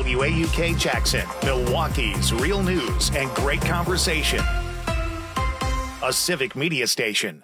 WAUK Jackson, Milwaukee's real news and great conversation. A civic media station.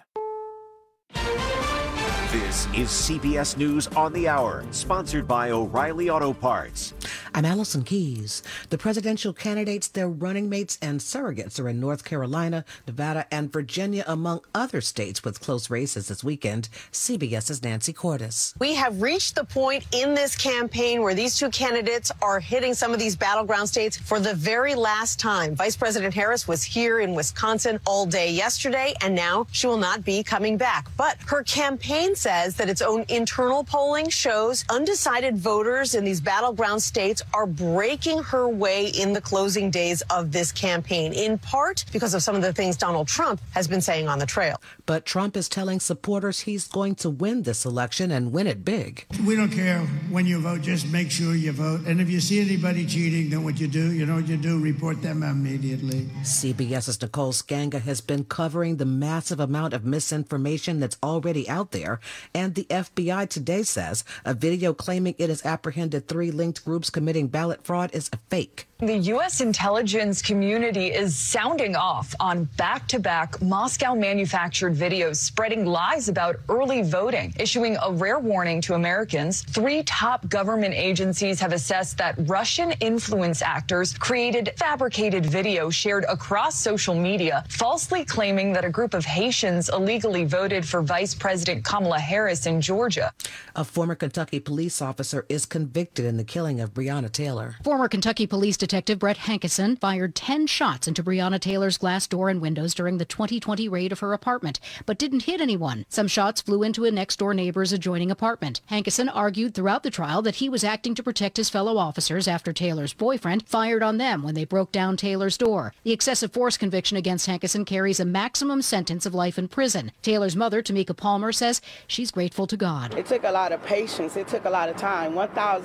This is CBS News on the Hour, sponsored by O'Reilly Auto Parts. I'm Allison Keyes. The presidential candidates, their running mates, and surrogates are in North Carolina, Nevada, and Virginia, among other states with close races this weekend. CBS's Nancy Cordes. We have reached the point in this campaign where these two candidates are hitting some of these battleground states for the very last time. Vice President Harris was here in Wisconsin all day yesterday, and now she will not be coming back. But her campaign says that its own internal polling shows undecided voters in these battleground states are breaking her way in the closing days of this campaign, in part because of some of the things Donald Trump has been saying on the trail. But Trump is telling supporters he's going to win this election and win it big. We don't care when you vote, just make sure you vote. And if you see anybody cheating, then what you do, report them immediately. CBS's Nicole Skanga has been covering the massive amount of misinformation that's already out there. And the FBI today says a video claiming it has apprehended 3 linked groups committing ballot fraud is a fake. The U.S. intelligence community is sounding off on back-to-back Moscow-manufactured videos spreading lies about early voting, issuing a rare warning to Americans. 3 top government agencies have assessed that Russian influence actors created fabricated video shared across social media, falsely claiming that a group of Haitians illegally voted for Vice President Kamala Harris in Georgia. A former Kentucky police officer is convicted in the killing of Breonna Taylor. Former Kentucky Police Detective Brett Hankison fired 10 shots into Breonna Taylor's glass door and windows during the 2020 raid of her apartment, but didn't hit anyone. Some shots flew into a next-door neighbor's adjoining apartment. Hankison argued throughout the trial that he was acting to protect his fellow officers after Taylor's boyfriend fired on them when they broke down Taylor's door. The excessive force conviction against Hankison carries a maximum sentence of life in prison. Taylor's mother, Tamika Palmer, says she's grateful to God. It took a lot of patience. It took a lot of time,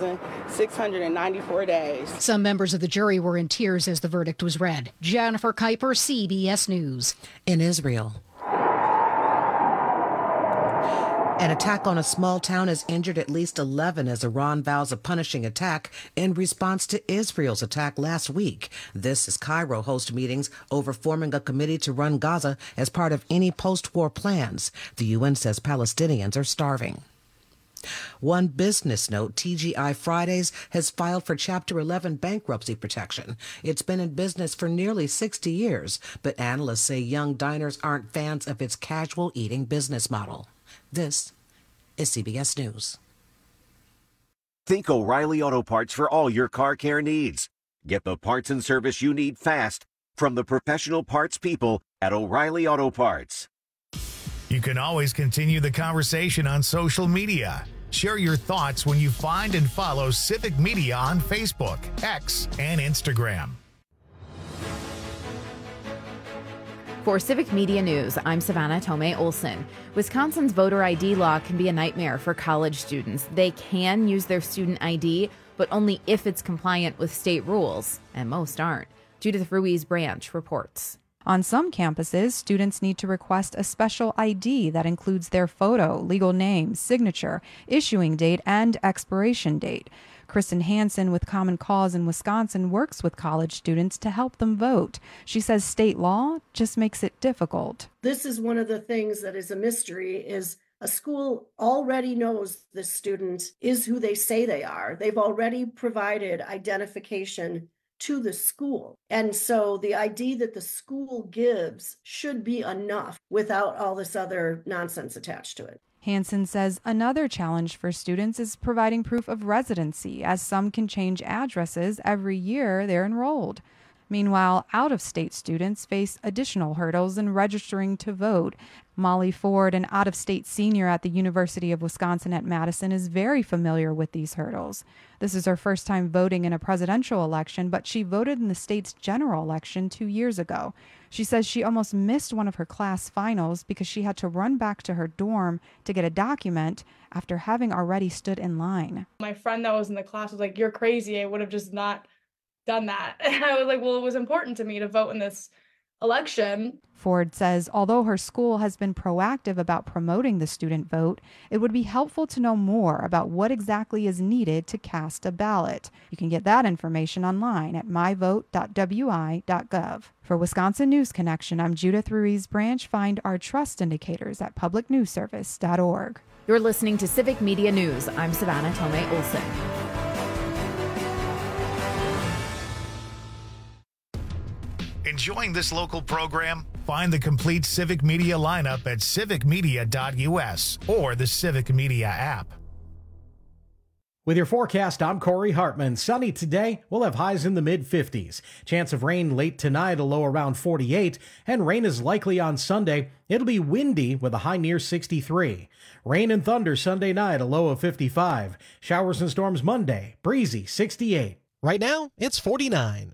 1,694 days. Some members of the jury were in tears as the verdict was read. Jennifer Kuiper, CBS News. In Israel, an attack on a small town has injured at least 11 as Iran vows a punishing attack in response to Israel's attack last week. This as Cairo hosts meetings over forming a committee to run Gaza as part of any post-war plans. The UN says Palestinians are starving. One business note, TGI Fridays has filed for Chapter 11 bankruptcy protection. It's been in business for nearly 60 years, but analysts say young diners aren't fans of its casual eating business model. This is CBS News. Think O'Reilly Auto Parts for all your car care needs. Get the parts and service you need fast from the professional parts people at O'Reilly Auto Parts. You can always continue the conversation on social media. Share your thoughts when you find and follow Civic Media on Facebook, X, and Instagram. For Civic Media News, I'm Savannah Tomei Olson. Wisconsin's voter ID law can be a nightmare for college students. They can use their student ID, but only if it's compliant with state rules, and most aren't. Judith Ruiz Branch reports. On some campuses, students need to request a special ID that includes their photo, legal name, signature, issuing date, and expiration date. Kristen Hansen with Common Cause in Wisconsin works with college students to help them vote. She says state law just makes it difficult. This is one of the things that is a mystery, is a school already knows the student is who they say they are. They've already provided identification to the school. And so the ID that the school gives should be enough without all this other nonsense attached to it. Hansen says another challenge for students is providing proof of residency, as some can change addresses every year they're enrolled. Meanwhile, out-of-state students face additional hurdles in registering to vote. Molly Ford, an out-of-state senior at the University of Wisconsin at Madison, is very familiar with these hurdles. This is her first time voting in a presidential election, but she voted in the state's general election 2 years ago. She says she almost missed one of her class finals because she had to run back to her dorm to get a document after having already stood in line. My friend that was in the class was like, "You're crazy. I would have just not done that." And I was like, well, it was important to me to vote in this election. Ford says although her school has been proactive about promoting the student vote, it would be helpful to know more about what exactly is needed to cast a ballot. You can get that information online at myvote.wi.gov. For Wisconsin News Connection, I'm Judith Ruiz Branch. Find our trust indicators at publicnewsservice.org. You're listening to Civic Media News. I'm Savannah Tomei Olson. Enjoying this local program? Find the complete Civic Media lineup at civicmedia.us or the Civic Media app. With your forecast, I'm Corey Hartman. Sunny today. We'll have highs in the mid-50s. Chance of rain late tonight, a low around 48. And rain is likely on Sunday. It'll be windy with a high near 63. Rain and thunder Sunday night, a low of 55. Showers and storms Monday, breezy 68. Right now, it's 49.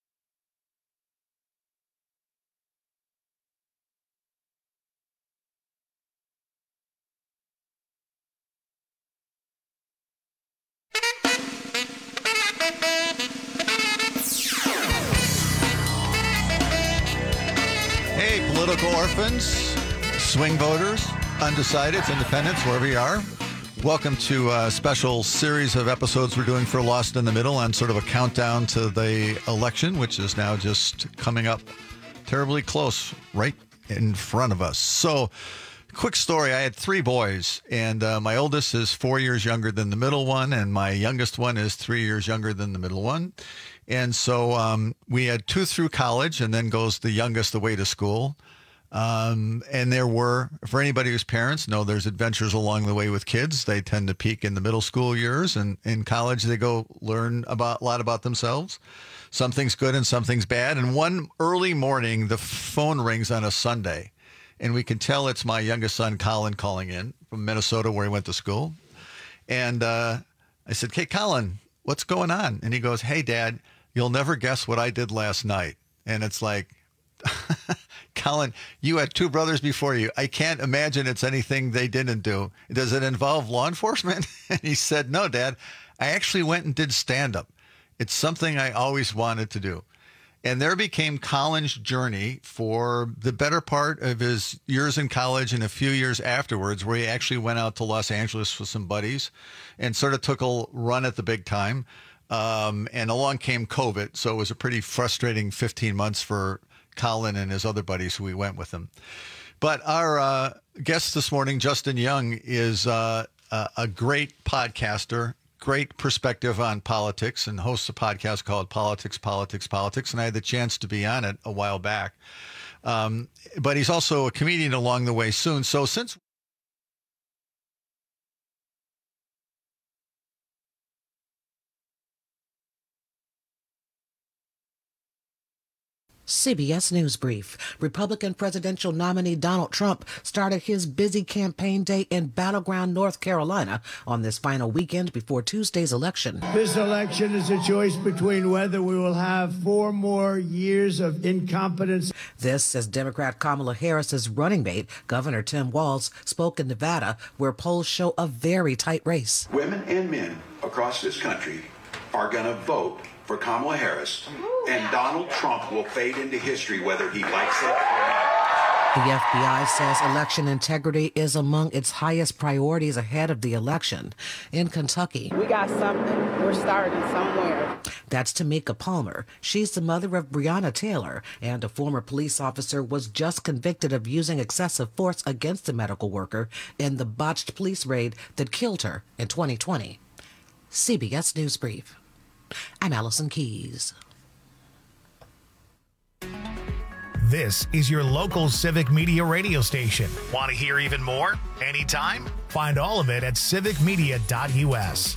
Hey, political orphans, swing voters, undecideds, independents, wherever you are. Welcome to a special series of episodes we're doing for Lost in the Middle on sort of a countdown to the election, which is now just coming up terribly close right in front of us. So, quick story. I had 3 boys, and my oldest is 4 years younger than the middle one, and my youngest one is 3 years younger than the middle one. And so we had 2 through college, and then goes the youngest away to school. And there were, for anybody whose parents know, there's adventures along the way with kids. They tend to peak in the middle school years, and in college they go learn a lot about themselves. Something's good and something's bad. And one early morning, the phone rings on a Sunday, and we can tell it's my youngest son, Colin, calling in from Minnesota, where he went to school. And I said, "Hey, Colin, what's going on?" And he goes, "Hey, Dad, you'll never guess what I did last night." And it's like, Colin, you had 2 brothers before you. I can't imagine it's anything they didn't do. Does it involve law enforcement? And he said, "No, Dad, I actually went and did stand-up. It's something I always wanted to do." And there became Colin's journey for the better part of his years in college and a few years afterwards, where he actually went out to Los Angeles with some buddies and sort of took a run at the big time. And along came COVID. So it was a pretty frustrating 15 months for Colin and his other buddies who we went with him. But our guest this morning, Justin Young, is a great podcaster, great perspective on politics, and hosts a podcast called Politics, Politics, Politics. And I had the chance to be on it a while back. But he's also a comedian along the way soon. So since CBS News Brief. Republican presidential nominee Donald Trump started his busy campaign day in battleground North Carolina on this final weekend before Tuesday's election. This election is a choice between whether we will have 4 more years of incompetence. This as Democrat Kamala Harris's running mate, Governor Tim Walz, spoke in Nevada, where polls show a very tight race. Women and men across this country are going to vote for Kamala Harris, and Donald Trump will fade into history whether he likes it or not. The FBI says election integrity is among its highest priorities ahead of the election. In Kentucky, We got something. We're starting somewhere. That's Tamika Palmer. She's the mother of Breonna Taylor, and a former police officer was just convicted of using excessive force against a medical worker in the botched police raid that killed her in 2020. CBS News Brief. I'm Allison Keys. This is your local Civic Media radio station. Want to hear even more? Anytime? Find all of it at civicmedia.us.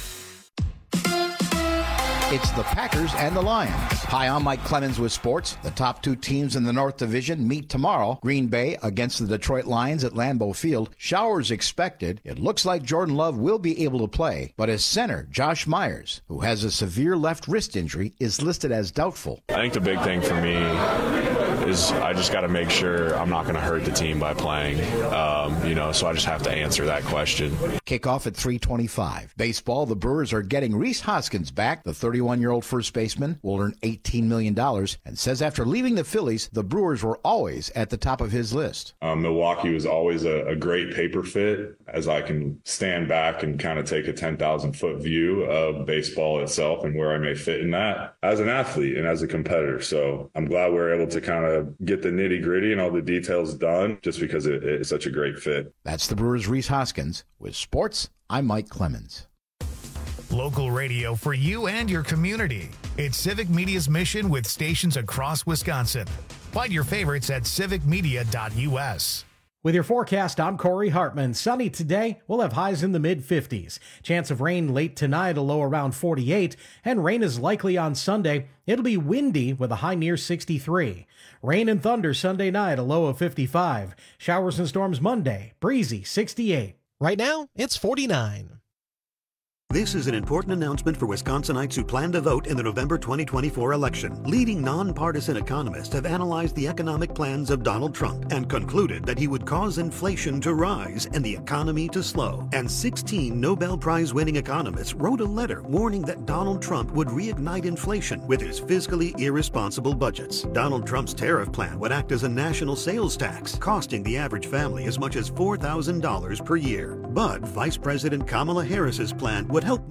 It's the Packers and the Lions. Hi, I'm Mike Clemens with sports. The top 2 teams in the North Division meet tomorrow. Green Bay against the Detroit Lions at Lambeau Field. Showers expected. It looks like Jordan Love will be able to play, but his center, Josh Myers, who has a severe left wrist injury, is listed as doubtful. I think the big thing for me is I just got to make sure I'm not going to hurt the team by playing, so I just have to answer that question. Kickoff at 3:25. Baseball, the Brewers are getting Rhys Hoskins back. The 31-year-old first baseman will earn $18 million and says after leaving the Phillies, the Brewers were always at the top of his list. Milwaukee was always a great paper fit, as I can stand back and kind of take a 10,000-foot view of baseball itself and where I may fit in that as an athlete and as a competitor. So I'm glad we're able to kind of get the nitty-gritty and all the details done just because it's such a great fit. That's the Brewers' Rhys Hoskins. With sports, I'm Mike Clemens. Local radio for you and your community. It's Civic Media's mission with stations across Wisconsin. Find your favorites at civicmedia.us. With your forecast, I'm Corey Hartman. Sunny today. We'll have highs in the mid-50s. Chance of rain late tonight, a low around 48. And rain is likely on Sunday. It'll be windy with a high near 63. Rain and thunder Sunday night, a low of 55. Showers and storms Monday, breezy 68. Right now, it's 49. This is an important announcement for Wisconsinites who plan to vote in the November 2024 election. Leading nonpartisan economists have analyzed the economic plans of Donald Trump and concluded that he would cause inflation to rise and the economy to slow. And 16 Nobel Prize-winning economists wrote a letter warning that Donald Trump would reignite inflation with his fiscally irresponsible budgets. Donald Trump's tariff plan would act as a national sales tax, costing the average family as much as $4,000 per year. But Vice President Kamala Harris's plan would help.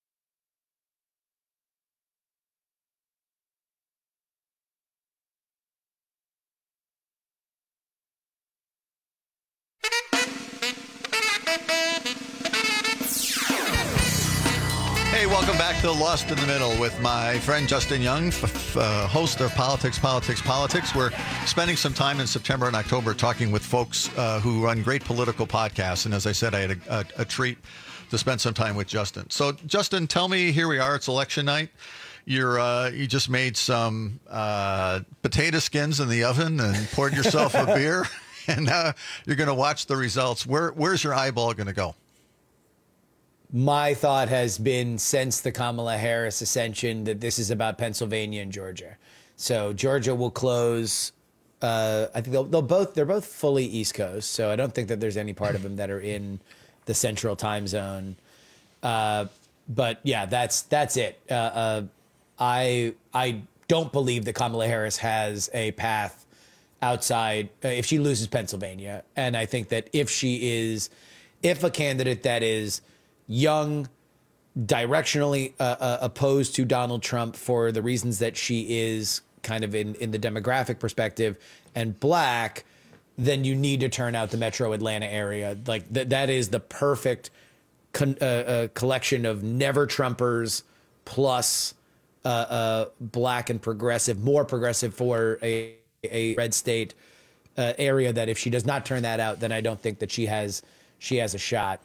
Hey, welcome back to Lost in the Middle with my friend Justin Young, host of Politics. We're spending some time in September and October talking with folks who run great political podcasts. And as I said, I had a treat to spend some time with Justin. So, Justin, tell me, here we are. It's election night. You just made some potato skins in the oven and poured yourself a beer. And now you're going to watch the results. Where's your eyeball going to go? My thought has been since the Kamala Harris ascension that this is about Pennsylvania and Georgia. So Georgia will close. I think they're both fully East Coast. So I don't think that there's any part of them that are in the central time zone. But yeah, that's it. I don't believe that Kamala Harris has a path outside if she loses Pennsylvania. And I think that if a candidate that is young, directionally opposed to Donald Trump for the reasons that she is kind of in the demographic perspective, and black, then you need to turn out the metro Atlanta area. Like that is the perfect collection of never Trumpers plus black and progressive, more progressive for a red state area. That if she does not turn that out, then I don't think that she has a shot.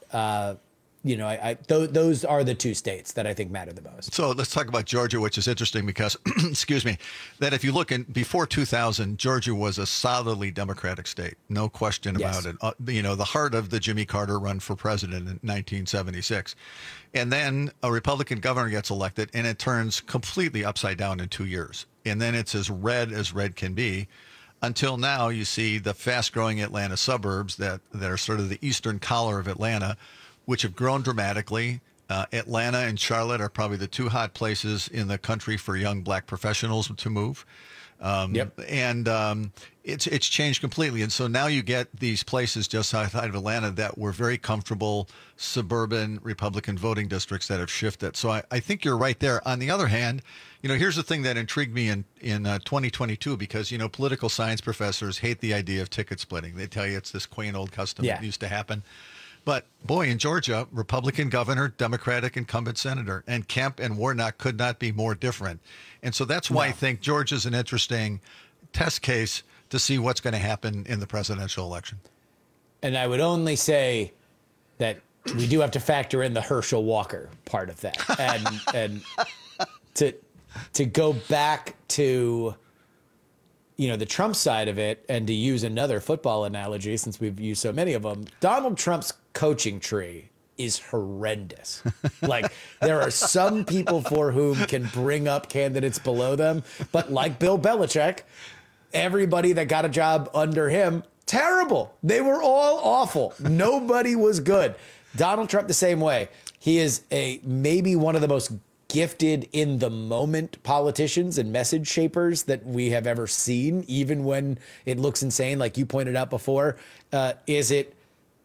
Those are the two states that I think matter the most. So let's talk about Georgia, which is interesting because, excuse me, that if you look before 2000, Georgia was a solidly Democratic state. No question about it. The heart of the Jimmy Carter run for president in 1976. And then a Republican governor gets elected and it turns completely upside down in 2 years. And then it's as red can be. Until now, you see the fast-growing Atlanta suburbs that are sort of the eastern collar of Atlanta, which have grown dramatically. Atlanta and Charlotte are probably the two hot places in the country for young black professionals to move. And it's changed completely. And so now you get these places just outside of Atlanta that were very comfortable suburban Republican voting districts that have shifted. So I think you're right there. On the other hand, here's the thing that intrigued me in 2022, because, political science professors hate the idea of ticket splitting. They tell you it's this quaint old custom that used to happen. But, boy, in Georgia, Republican governor, Democratic incumbent senator, and Kemp and Warnock could not be more different. And so that's why I think Georgia's an interesting test case to see what's going to happen in the presidential election. And I would only say that we do have to factor in the Herschel Walker part of that. And to go back to the Trump side of it, and to use another football analogy, since we've used so many of them, Donald Trump's coaching tree is horrendous. Like, there are some people for whom can bring up candidates below them, but like Bill Belichick, everybody that got a job under him, terrible. They were all awful. Nobody was good. Donald Trump the same way. He is maybe one of the most gifted in the moment politicians and message shapers that we have ever seen, even when it looks insane, like you pointed out before. Is it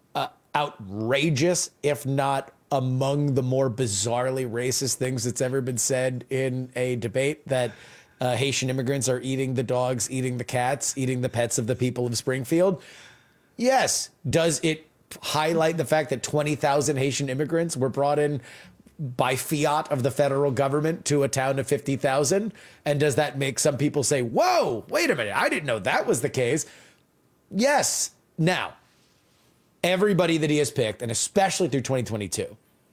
outrageous, if not among the more bizarrely racist things that's ever been said in a debate, that Haitian immigrants are eating the dogs, eating the cats, eating the pets of the people of Springfield? Yes. Does it highlight the fact that 20,000 Haitian immigrants were brought in by fiat of the federal government to a town of 50,000? And does that make some people say, whoa, wait a minute, I didn't know that was the case? Yes. Now, everybody that he has picked, and especially through 2022,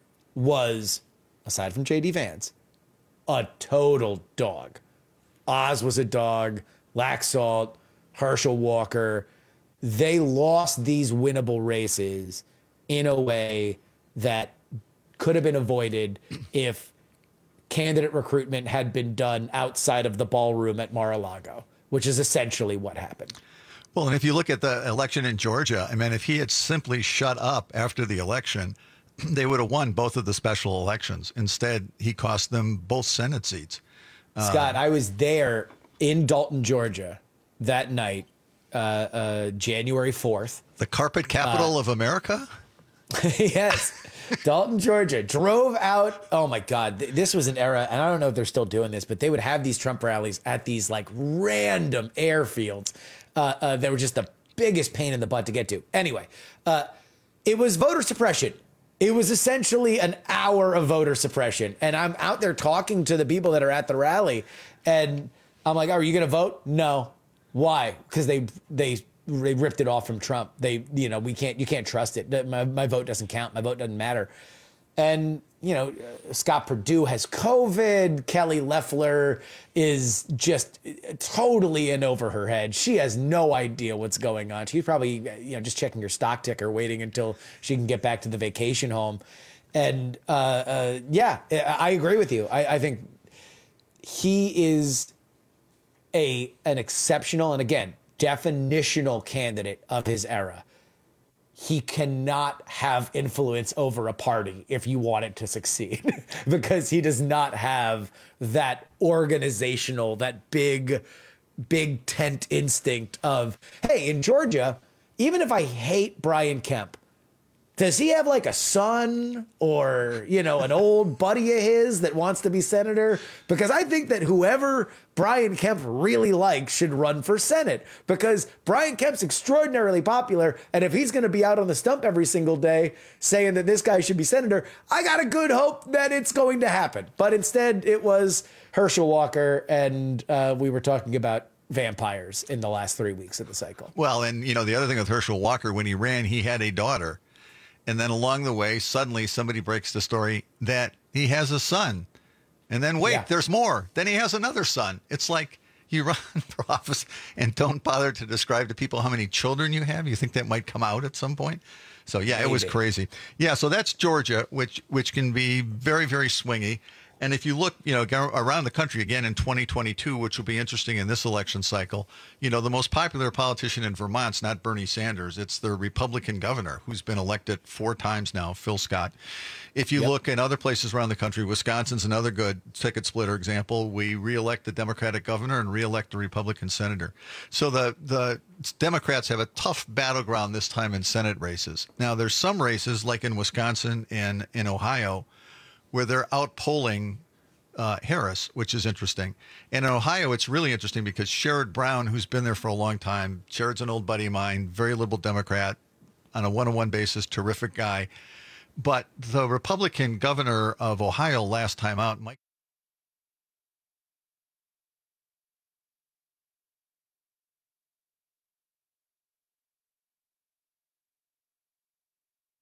was, aside from J.D. Vance, a total dog. Oz was a dog, Laxalt, Herschel Walker. They lost these winnable races in a way that could have been avoided if candidate recruitment had been done outside of the ballroom at Mar-a-Lago, which is essentially what happened. Well, and if you look at the election in Georgia, I mean, if he had simply shut up after the election, they would have won both of the special elections. Instead, he cost them both Senate seats. Scott, I was there in Dalton, Georgia that night, January 4th. The carpet capital of America? Yes. Dalton, Georgia. Drove out. Oh, my God. This was an era, and I don't know if they're still doing this, but they would have these Trump rallies at these like random airfields. They were just the biggest pain in the butt to get to. Anyway, it was voter suppression. It was essentially an hour of voter suppression. And I'm out there talking to the people that are at the rally. And I'm like, are you going to vote? No. Why? Because they ripped it off from Trump. You can't trust it. My vote doesn't count. My vote doesn't matter. And, Scott Perdue has COVID. Kelly Loeffler is just totally in over her head. She has no idea what's going on. She's probably, just checking her stock ticker, waiting until she can get back to the vacation home. And, I agree with you. I think he is an exceptional, and again, definitional candidate of his era. He cannot have influence over a party if you want it to succeed because he does not have that organizational, that big tent instinct of, hey, in Georgia, even if I hate Brian Kemp, does he have like a son or, an old buddy of his that wants to be senator? Because I think that whoever Brian Kemp really likes should run for Senate because Brian Kemp's extraordinarily popular. And if he's going to be out on the stump every single day saying that this guy should be senator, I got a good hope that it's going to happen. But instead it was Herschel Walker, and we were talking about vampires in the last 3 weeks of the cycle. Well, and the other thing with Herschel Walker, when he ran, he had a daughter. And then along the way, suddenly somebody breaks the story that he has a son. And then, there's more. Then he has another son. It's like you run for office and don't bother to describe to people how many children you have. You think that might come out at some point? So, yeah, Maybe. It was crazy. Yeah, so that's Georgia, which can be very, very swingy. And if you look, around the country again in 2022, which will be interesting in this election cycle, the most popular politician in Vermont's not Bernie Sanders. It's the Republican governor who's been elected 4 times now, Phil Scott. If you look in other places around the country, Wisconsin's another good ticket splitter example. We reelect the Democratic governor and reelect the Republican senator. So the Democrats have a tough battleground this time in Senate races. Now, there's some races like in Wisconsin and in Ohio where they're outpolling Harris, which is interesting. And in Ohio, it's really interesting because Sherrod Brown, who's been there for a long time, Sherrod's an old buddy of mine, very liberal Democrat, on a one-on-one basis, terrific guy. But the Republican governor of Ohio last time out, Mike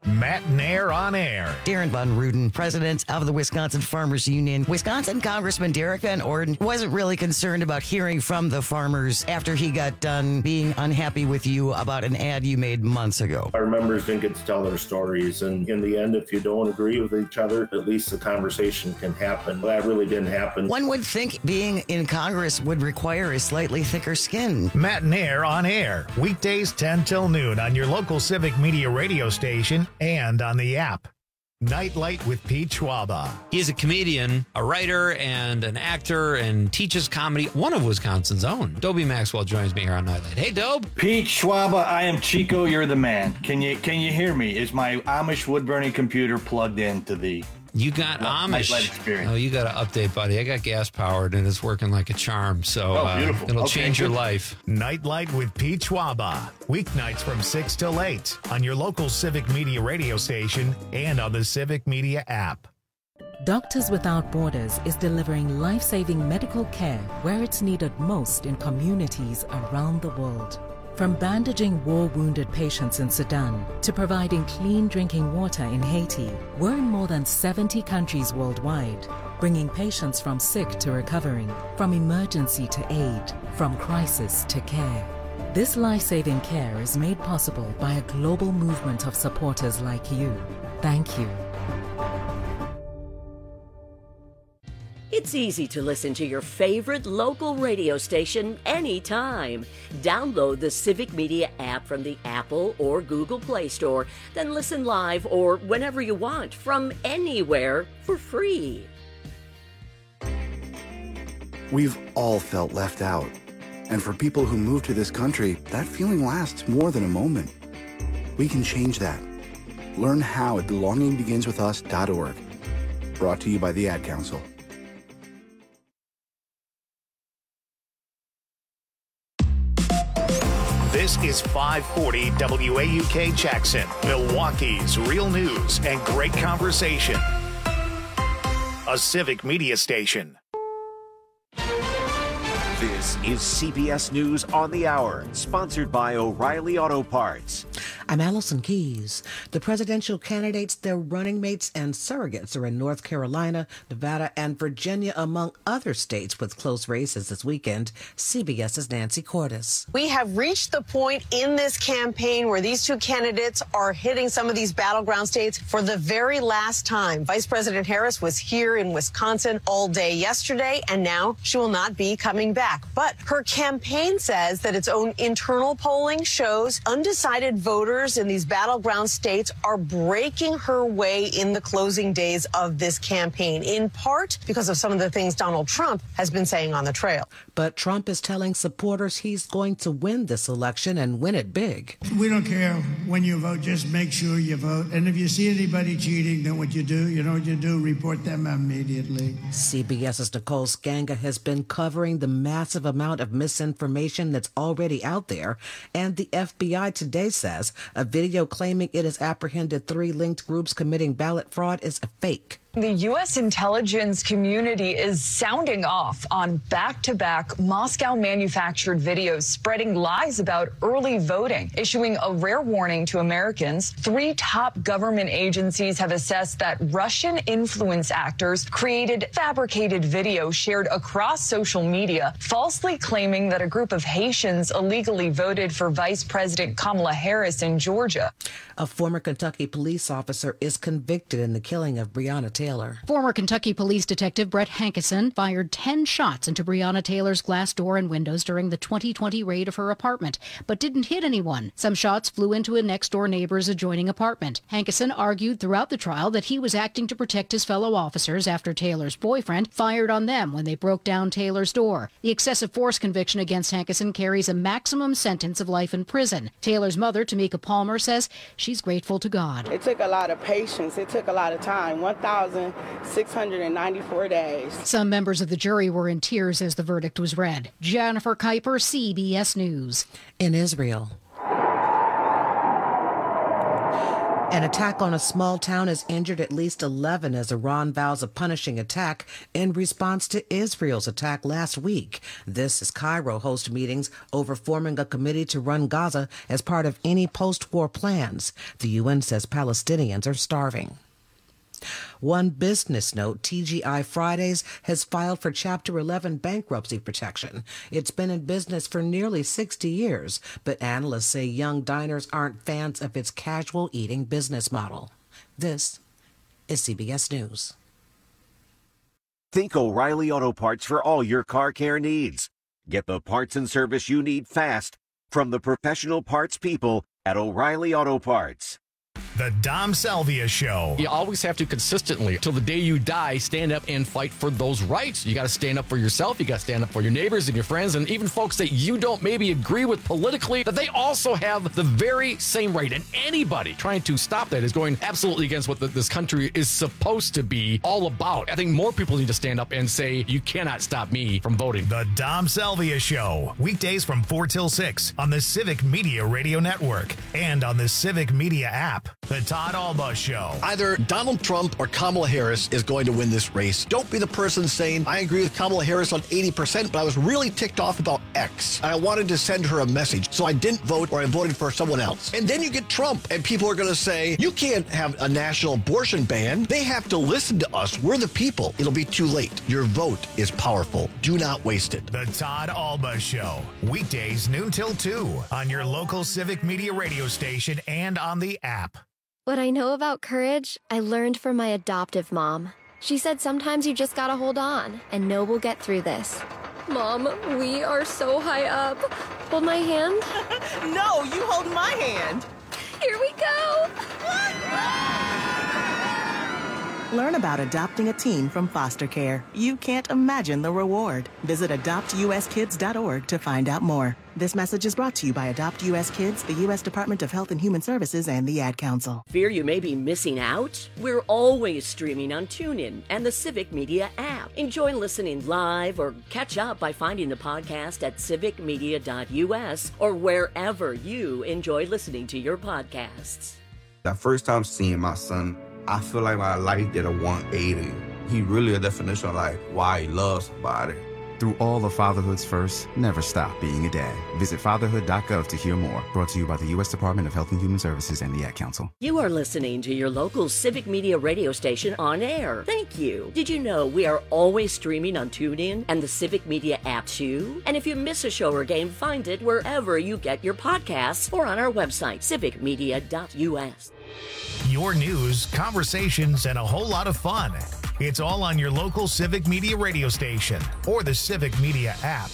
Matt Nair on air. Darren Von Ruden, president of the Wisconsin Farmers Union. Wisconsin Congressman Derek Van Orden wasn't really concerned about hearing from the farmers after he got done being unhappy with you about an ad you made months ago. Our members didn't get to tell their stories, and in the end, if you don't agree with each other, at least the conversation can happen. That really didn't happen. One would think being in Congress would require a slightly thicker skin. Matt Nair on air, weekdays 10 till noon on your local Civic Media radio station and on the app. Nightlight with Pete Schwaba. He is a comedian, a writer, and an actor, and teaches comedy. One of Wisconsin's own. Dobie Maxwell joins me here on Nightlight. Hey, Dobe. Pete Schwaba, I am Chico. You're the man. Can you hear me? Is my Amish wood burning computer plugged into the? You got Amish. Oh, you got to update, buddy. I got gas powered and it's working like a charm. So it'll change your life. Nightlight with Pete Schwaba. Weeknights from 6 till 8 on your local Civic Media radio station and on the Civic Media app. Doctors Without Borders is delivering life-saving medical care where it's needed most in communities around the world. From bandaging war-wounded patients in Sudan to providing clean drinking water in Haiti, we're in more than 70 countries worldwide, bringing patients from sick to recovering, from emergency to aid, from crisis to care. This life-saving care is made possible by a global movement of supporters like you. Thank you. It's easy to listen to your favorite local radio station anytime. Download the Civic Media app from the Apple or Google Play Store, then listen live or whenever you want from anywhere for free. We've all felt left out. And for people who move to this country, that feeling lasts more than a moment. We can change that. Learn how at belongingbeginswithus.org. Brought to you by the Ad Council. This is 540 WAUK Jackson, Milwaukee's real news and great conversation. A Civic Media station. This is CBS News on the Hour, sponsored by O'Reilly Auto Parts. I'm Allison Keys. The presidential candidates, their running mates, and surrogates are in North Carolina, Nevada, and Virginia, among other states with close races this weekend. CBS's Nancy Cordes. We have reached the point in this campaign where these two candidates are hitting some of these battleground states for the very last time. Vice President Harris was here in Wisconsin all day yesterday, and now she will not be coming back. But her campaign says that its own internal polling shows undecided voters in these battleground states are breaking her way in the closing days of this campaign, in part because of some of the things Donald Trump has been saying on the trail. But Trump is telling supporters he's going to win this election and win it big. We don't care when you vote, just make sure you vote. And if you see anybody cheating, then what you know what you do, report them immediately. CBS's Nicole Skanga has been covering the massive amount of misinformation that's already out there, and the FBI today says a video claiming it has apprehended 3 linked groups committing ballot fraud is a fake. The U.S. intelligence community is sounding off on back-to-back Moscow-manufactured videos spreading lies about early voting, issuing a rare warning to Americans. 3 top government agencies have assessed that Russian influence actors created fabricated video shared across social media, falsely claiming that a group of Haitians illegally voted for Vice President Kamala Harris in Georgia. A former Kentucky police officer is convicted in the killing of Breonna Taylor. Former Kentucky police detective Brett Hankison fired 10 shots into Breonna Taylor's glass door and windows during the 2020 raid of her apartment, but didn't hit anyone. Some shots flew into a next-door neighbor's adjoining apartment. Hankison argued throughout the trial that he was acting to protect his fellow officers after Taylor's boyfriend fired on them when they broke down Taylor's door. The excessive force conviction against Hankison carries a maximum sentence of life in prison. Taylor's mother, Tamika Palmer, says she's grateful to God. It took a lot of patience. It took a lot of time. 1,694 days. Some members of the jury were in tears as the verdict was read. Jennifer Kuiper, CBS News. In Israel, An attack on a small town has injured at least 11 as Iran vows a punishing attack in response to Israel's attack last week. This as Cairo hosts meetings over forming a committee to run Gaza as part of any post-war plans. The UN says Palestinians are starving. One business note, TGI Fridays has filed for Chapter 11 bankruptcy protection. It's been in business for nearly 60 years, but analysts say young diners aren't fans of its casual eating business model. This is CBS News. Think O'Reilly Auto Parts for all your car care needs. Get the parts and service you need fast from the professional parts people at O'Reilly Auto Parts. The Dom Salvia Show. You always have to consistently, till the day you die, stand up and fight for those rights. You got to stand up for yourself. You got to stand up for your neighbors and your friends and even folks that you don't maybe agree with politically, that they also have the very same right. And anybody trying to stop that is going absolutely against what this country is supposed to be all about. I think more people need to stand up and say, you cannot stop me from voting. The Dom Salvia Show. Weekdays from 4 till 6 on the Civic Media Radio Network and on the Civic Media app. The Todd Alba Show. Either Donald Trump or Kamala Harris is going to win this race. Don't be the person saying, I agree with Kamala Harris on 80%, but I was really ticked off about X. And I wanted to send her a message, so I didn't vote or I voted for someone else. And then you get Trump, and people are going to say, you can't have a national abortion ban. They have to listen to us. We're the people. It'll be too late. Your vote is powerful. Do not waste it. The Todd Alba Show. Weekdays noon till 2 on your local Civic Media radio station and on the app. What I know about courage, I learned from my adoptive mom. She said sometimes you just gotta hold on and know we'll get through this. Mom, we are so high up. Hold my hand. No, you hold my hand. Here we go. Learn about adopting a teen from foster care. You can't imagine the reward. Visit adoptuskids.org to find out more. This message is brought to you by Adopt U.S. Kids, the U.S. Department of Health and Human Services, and the Ad Council. Fear you may be missing out? We're always streaming on TuneIn and the Civic Media app. Enjoy listening live or catch up by finding the podcast at civicmedia.us or wherever you enjoy listening to your podcasts. That first time seeing my son, I feel like my life did a 180. He really a definition of like why he loves somebody. Through all of fatherhood's first, never stop being a dad. Visit fatherhood.gov to hear more. Brought to you by the U.S. Department of Health and Human Services and the Ad Council. You are listening to your local Civic Media radio station on air. Thank you. Did you know we are always streaming on TuneIn and the Civic Media app too? And if you miss a show or game, find it wherever you get your podcasts or on our website, civicmedia.us. Your news, conversations, and a whole lot of fun. It's all on your local Civic Media radio station or the Civic Media app.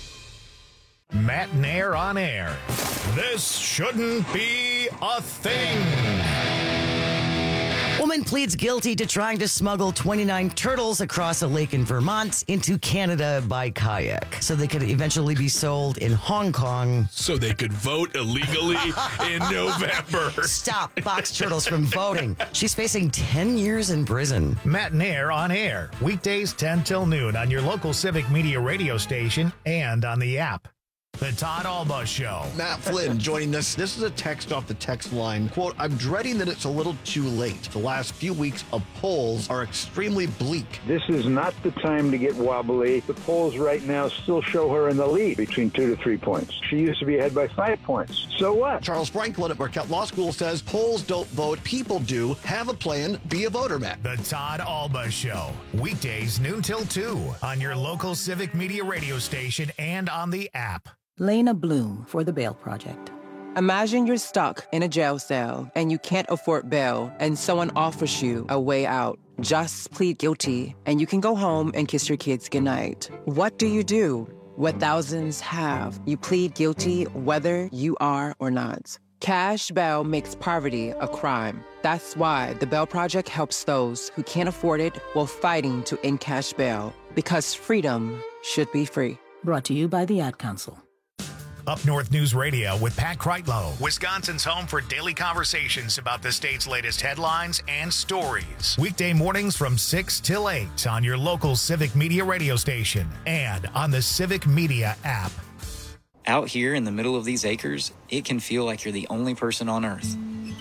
Matt Nair on air. This shouldn't be a thing. Woman pleads guilty to trying to smuggle 29 turtles across a lake in Vermont into Canada by kayak so they could eventually be sold in Hong Kong. So they could vote illegally in November. Stop box turtles from voting. She's facing 10 years in prison. Matt Nair on air. Weekdays 10 till noon on your local Civic Media radio station and on the app. The Todd Alba Show. Matt Flynn joining us. This is a text off the text line. Quote, I'm dreading that it's a little too late. The last few weeks of polls are extremely bleak. This is not the time to get wobbly. The polls right now still show her in the lead between 2 to 3 points. She used to be ahead by 5 points. So what? Charles Franklin at Marquette Law School says polls don't vote, people do. Have a plan, be a voter, Matt. The Todd Alba Show. Weekdays noon till 2 on your local Civic Media radio station and on the app. Lena Bloom for the Bail Project. Imagine you're stuck in a jail cell and you can't afford bail and someone offers you a way out. Just plead guilty and you can go home and kiss your kids goodnight. What do you do? What thousands have. You plead guilty whether you are or not. Cash bail makes poverty a crime. That's why the Bail Project helps those who can't afford it while fighting to end cash bail. Because freedom should be free. Brought to you by the Ad Council. Up North News Radio with Pat Kreitlow, Wisconsin's home for daily conversations about the state's latest headlines and stories. Weekday mornings from 6 till 8 on your local Civic Media radio station and on the Civic Media app. Out here in the middle of these acres, it can feel like you're the only person on Earth.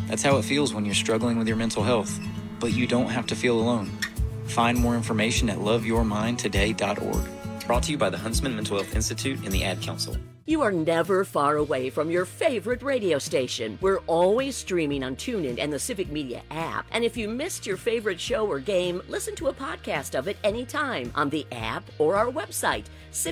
That's how it feels when you're struggling with your mental health. But you don't have to feel alone. Find more information at loveyourmindtoday.org. Brought to you by the Huntsman Mental Health Institute and the Ad Council. You are never far away from your favorite radio station. We're always streaming on TuneIn and the Civic Media app. And if you missed your favorite show or game, listen to a podcast of it anytime on the app or our website,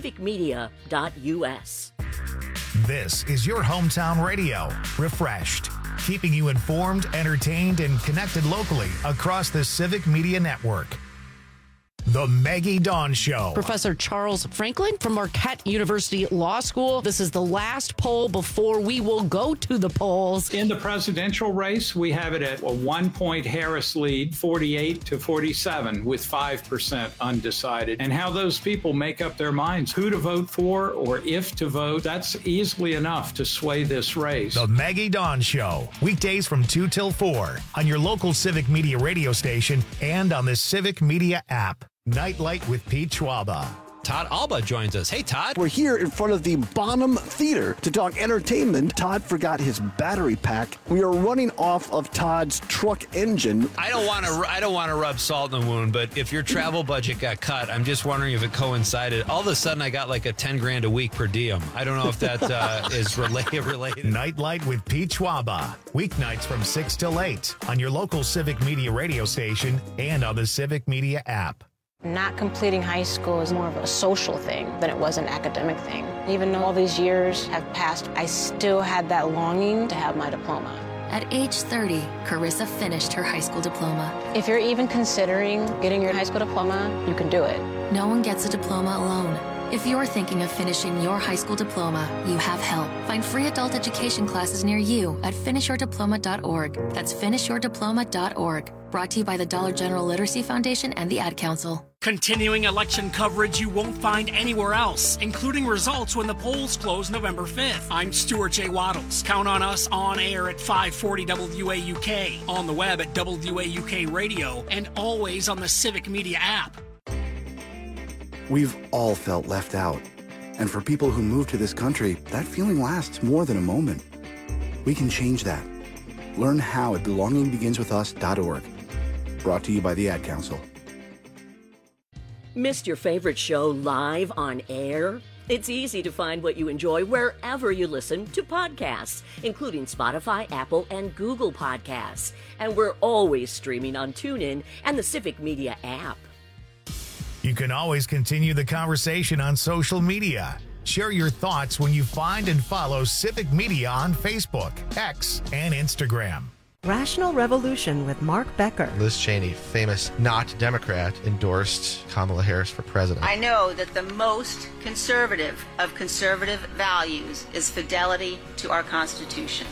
civicmedia.us. This is your hometown radio, refreshed, keeping you informed, entertained, and connected locally across the Civic Media Network. The Maggie Dawn Show. Professor Charles Franklin from Marquette University Law School. This is the last poll before we will go to the polls. In the presidential race, we have it at a 1-point Harris lead, 48-47, with 5% undecided. And how those people make up their minds, who to vote for or if to vote, that's easily enough to sway this race. The Maggie Dawn Show. Weekdays from 2 till 4 on your local Civic Media radio station and on the Civic Media app. Nightlight with Pete Schwaba. Todd Alba joins us. Hey, Todd. We're here in front of the Bonham Theater to talk entertainment. Todd forgot his battery pack. We are running off of Todd's truck engine. I don't want to rub salt in the wound, but if your travel budget got cut, I'm just wondering if it coincided. All of a sudden, I got like a $10,000 a week per diem. I don't know if that is related. Nightlight with Pete Schwaba. Weeknights from 6 till 8 on your local Civic Media radio station and on the Civic Media app. Not completing high school is more of a social thing than it was an academic thing. Even though all these years have passed, I still had that longing to have my diploma. At age 30, Carissa finished her high school diploma. If you're even considering getting your high school diploma, you can do it. No one gets a diploma alone. If you're thinking of finishing your high school diploma, you have help. Find free adult education classes near you at finishyourdiploma.org. That's finishyourdiploma.org. Brought to you by the Dollar General Literacy Foundation and the Ad Council. Continuing election coverage you won't find anywhere else, including results when the polls close November 5th. I'm Stuart J. Waddles. Count on us on air at 540 WAUK, on the web at WAUK Radio, and always on the Civic Media app. We've all felt left out. And for people who move to this country, that feeling lasts more than a moment. We can change that. Learn how at belongingbeginswithus.org. Brought to you by the Ad Council. Missed your favorite show live on air? It's easy to find what you enjoy wherever you listen to podcasts, including Spotify, Apple, and Google Podcasts. And we're always streaming on TuneIn and the Civic Media app. You can always continue the conversation on social media. Share your thoughts when you find and follow Civic Media on Facebook, X, and Instagram. Rational Revolution with Mark Becker. Liz Cheney, famous not Democrat, endorsed Kamala Harris for president. I know that the most conservative of conservative values is fidelity to our Constitution.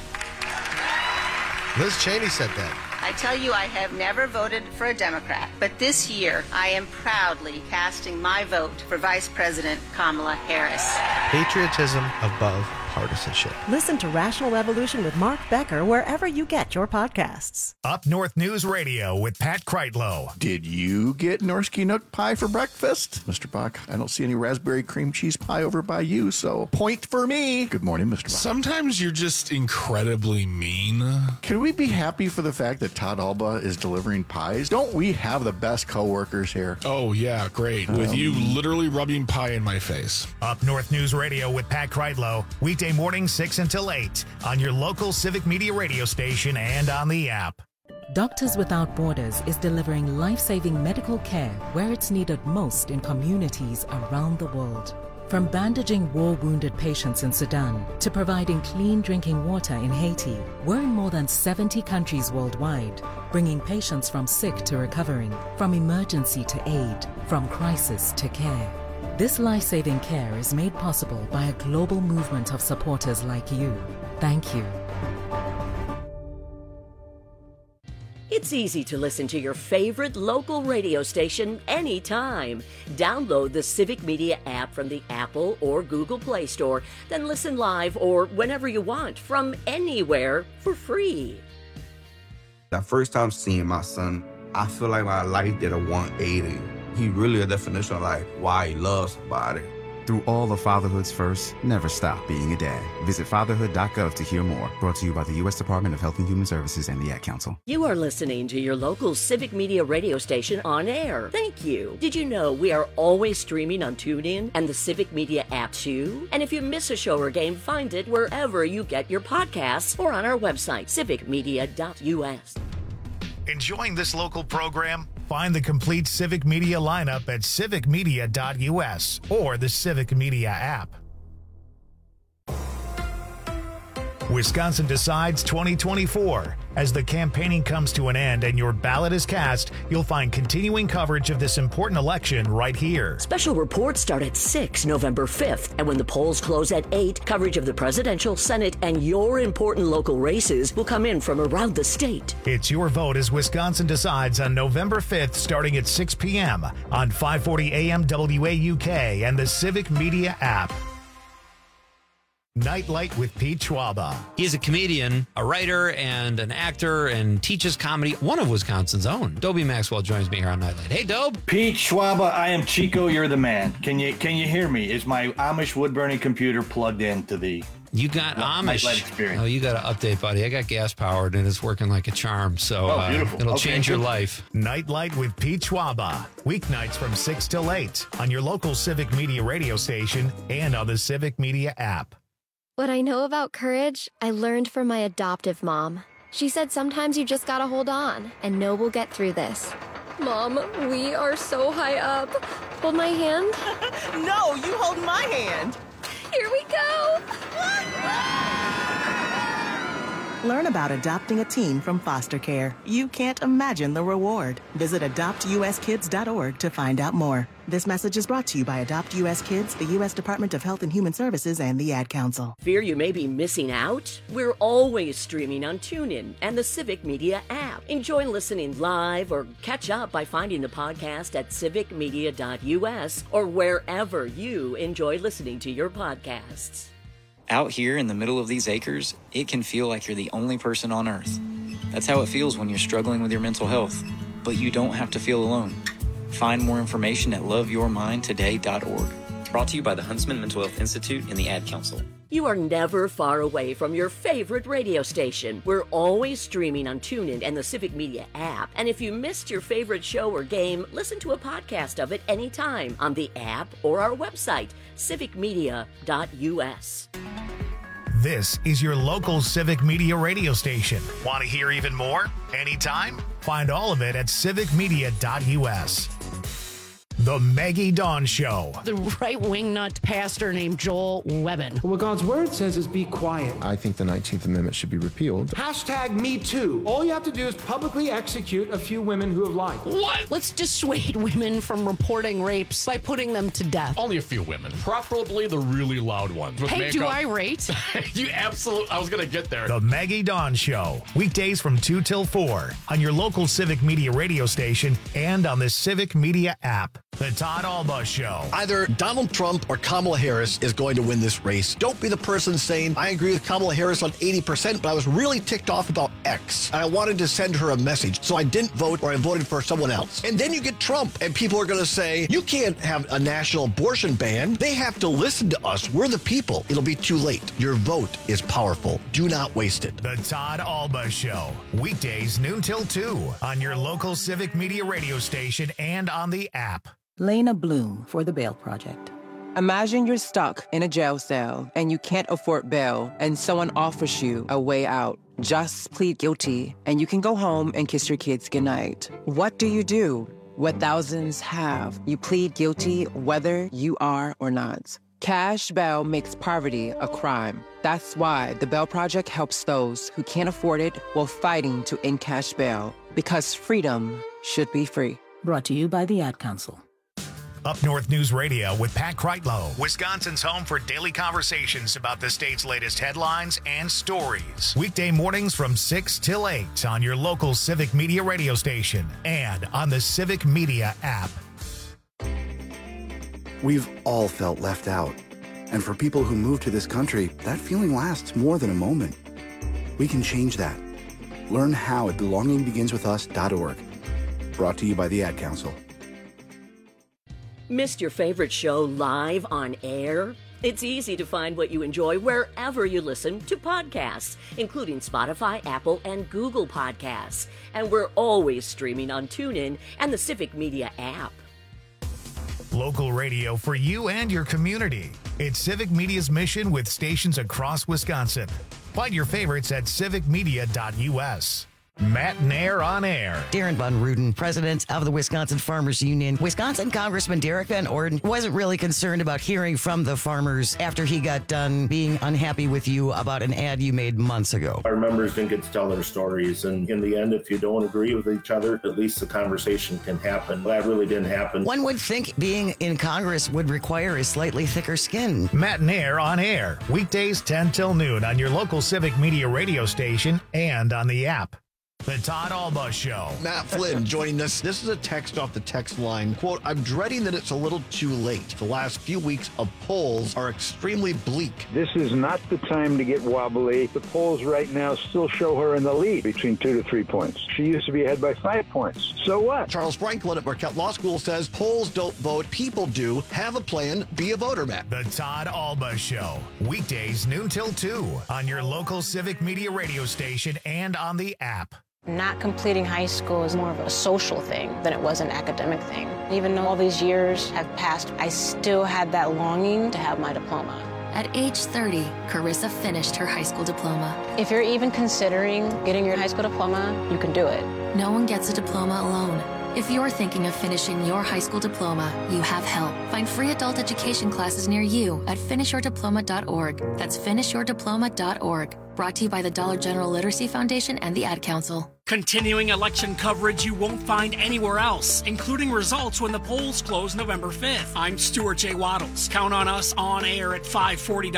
Liz Cheney said that. I tell you, I have never voted for a Democrat, but this year I am proudly casting my vote for Vice President Kamala Harris. Patriotism above partisanship. Listen to Rational Revolution with Mark Becker wherever you get your podcasts. Up North News Radio with Pat Kreitlow. Did you get Norsky Nook pie for breakfast? Mr. Bach, I don't see any raspberry cream cheese pie over by you, so point for me. Good morning, Mr. Bach. Sometimes you're just incredibly mean. Can we be happy for the fact that Todd Alba is delivering pies? Don't we have the best co-workers here? Oh, yeah, great. With you literally rubbing pie in my face. Up North News Radio with Pat Kreitlow. Weekday morning 6 until 8 on your local Civic Media radio station and on the app. Doctors Without Borders is delivering life-saving medical care where it's needed most in communities around the world. From bandaging war-wounded patients in Sudan to providing clean drinking water in Haiti, we're in more than 70 countries worldwide, bringing patients from sick to recovering, from emergency to aid, from crisis to care. This life-saving care is made possible by a global movement of supporters like you. Thank you. It's easy to listen to your favorite local radio station anytime. Download the Civic Media app from the Apple or Google Play Store, then listen live or whenever you want from anywhere for free. That first time seeing my son, I feel like my life did a 180. He really a definition of like why he loves somebody. Through all of fatherhood's first, never stop being a dad. Visit fatherhood.gov to hear more. Brought to you by the U.S. Department of Health and Human Services and the Ad Council. You are listening to your local Civic Media radio station on air. Thank you. Did you know we are always streaming on TuneIn and the Civic Media app too? And if you miss a show or game, find it wherever you get your podcasts or on our website, civicmedia.us. Enjoying this local program? Find the complete Civic Media lineup at civicmedia.us or the Civic Media app. Wisconsin Decides 2024. As the campaigning comes to an end and your ballot is cast, you'll find continuing coverage of this important election right here. Special reports start at 6 November 5th, and when the polls close at 8, coverage of the presidential, Senate, and your important local races will come in from around the state. It's your vote as Wisconsin Decides on November 5th starting at 6 p.m. on 540 AM WAUK and the Civic Media app. Nightlight with Pete Schwaba. He is a comedian, a writer, and an actor, and teaches comedy. One of Wisconsin's own. Dobie Maxwell joins me here on Nightlight. Hey, Dobe. Pete Schwaba, I am Chico. You're the man. Can you hear me? Is my Amish wood burning computer plugged into the? You got Amish. Nightlight experience. Oh, you got to update, buddy. I got gas powered and it's working like a charm. So it'll change your life. Nightlight with Pete Schwaba. Weeknights from 6 till 8 on your local Civic Media radio station and on the Civic Media app. What I know about courage, I learned from my adoptive mom. She said sometimes you just gotta hold on and know we'll get through this. Mom, we are so high up. Hold my hand. No, you hold my hand. Here we go. Learn about adopting a teen from foster care. You can't imagine the reward. Visit adoptuskids.org to find out more. This message is brought to you by Adopt U.S. Kids, the U.S. Department of Health and Human Services, and the Ad Council. Fear you may be missing out? We're always streaming on TuneIn and the Civic Media app. Enjoy listening live or catch up by finding the podcast at civicmedia.us or wherever you enjoy listening to your podcasts. Out here in the middle of these acres, it can feel like you're the only person on Earth. That's how it feels when you're struggling with your mental health, but you don't have to feel alone. Find more information at loveyourmindtoday.org. Brought to you by the Huntsman Mental Health Institute and the Ad Council. You are never far away from your favorite radio station. We're always streaming on TuneIn and the Civic Media app. And if you missed your favorite show or game, listen to a podcast of it anytime on the app or our website, civicmedia.us. This is your local Civic Media radio station. Want to hear even more? Anytime? Find all of it at civicmedia.us. The Maggie Dawn Show. The right-wing nut pastor named Joel Webbin. What God's word says is be quiet. I think the 19th Amendment should be repealed. #MeToo. All you have to do is publicly execute a few women who have lied. What? Let's dissuade women from reporting rapes by putting them to death. Only a few women, preferably the really loud ones. Hey, makeup. do I rate? You absolutely, I was going to get there. The Maggie Dawn Show. Weekdays from 2 till 4 on your local Civic Media radio station and on the Civic Media app. The Todd Alba Show. Either Donald Trump or Kamala Harris is going to win this race. Don't be the person saying, I agree with Kamala Harris on 80%, but I was really ticked off about X. And I wanted to send her a message, so I didn't vote or I voted for someone else. And then you get Trump, and people are going to say, you can't have a national abortion ban. They have to listen to us. We're the people. It'll be too late. Your vote is powerful. Do not waste it. The Todd Alba Show. Weekdays noon till 2 on your local Civic Media radio station and on the app. Lena Bloom for the Bail Project. Imagine you're stuck in a jail cell and you can't afford bail and someone offers you a way out. Just plead guilty and you can go home and kiss your kids goodnight. What do? What thousands have. You plead guilty whether you are or not. Cash bail makes poverty a crime. That's why the Bail Project helps those who can't afford it while fighting to end cash bail. Because freedom should be free. Brought to you by the Ad Council. Up North News Radio with Pat Kreitlow, Wisconsin's home for daily conversations about the state's latest headlines and stories. Weekday mornings from 6 till 8 on your local Civic Media radio station and on the Civic Media app. We've all felt left out. And for people who move to this country, that feeling lasts more than a moment. We can change that. Learn how at belongingbeginswithus.org. Brought to you by the Ad Council. Missed your favorite show live on air? It's easy to find what you enjoy wherever you listen to podcasts, including Spotify, Apple, and Google Podcasts. And we're always streaming on TuneIn and the Civic Media app. Local radio for you and your community. It's Civic Media's mission with stations across Wisconsin. Find your favorites at civicmedia.us. Matt Nair on air. Darren Von Ruden, president of the Wisconsin Farmers Union. Wisconsin Congressman Derek Van Orden wasn't really concerned about hearing from the farmers after he got done being unhappy with you about an ad you made months ago. Our members didn't get to tell their stories, and in the end, if you don't agree with each other, at least the conversation can happen. That really didn't happen. One would think being in Congress would require a slightly thicker skin. Matt Nair on air, weekdays 10 till noon on your local Civic Media radio station and on the app. The Todd Alba Show. Matt Flynn joining us. This is a text off the text line. Quote, I'm dreading that it's a little too late. The last few weeks of polls are extremely bleak. This is not the time to get wobbly. The polls right now still show her in the lead between 2 to 3 points. She used to be ahead by 5 points. So what? Charles Franklin at Marquette Law School says polls don't vote, people do. Have a plan, be a voter, Matt. The Todd Alba Show. Weekdays noon till 2 on your local Civic Media radio station and on the app. Not completing high school is more of a social thing than it was an academic thing. Even though all these years have passed, I still had that longing to have my diploma. At age 30, Carissa finished her high school diploma. If you're even considering getting your high school diploma, you can do it. No one gets a diploma alone. If you're thinking of finishing your high school diploma, you have help. Find free adult education classes near you at finishyourdiploma.org. That's finishyourdiploma.org. Brought to you by the Dollar General Literacy Foundation and the Ad Council. Continuing election coverage you won't find anywhere else, including results when the polls close November 5th. I'm Stuart J. Waddles. Count on us on air at 540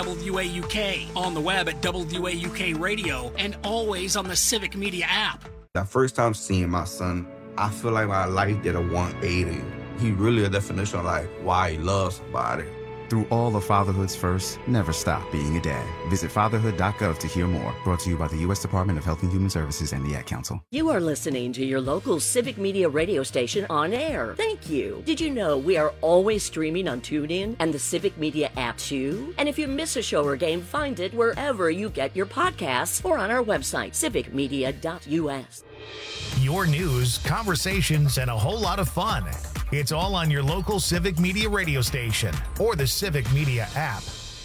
WAUK, on the web at WAUK Radio, and always on the Civic Media app. That first time seeing my son, I feel like my life did a 180. He really a definition of like why he loves somebody. Through all of fatherhood's first, never stop being a dad. Visit fatherhood.gov to hear more. Brought to you by the U.S. Department of Health and Human Services and the Ad Council. You are listening to your local Civic Media radio station on air. Thank you. Did you know we are always streaming on TuneIn and the Civic Media app too? And if you miss a show or game, find it wherever you get your podcasts or on our website, civicmedia.us. Your news, conversations, and a whole lot of fun. It's all on your local Civic Media radio station or the Civic Media app.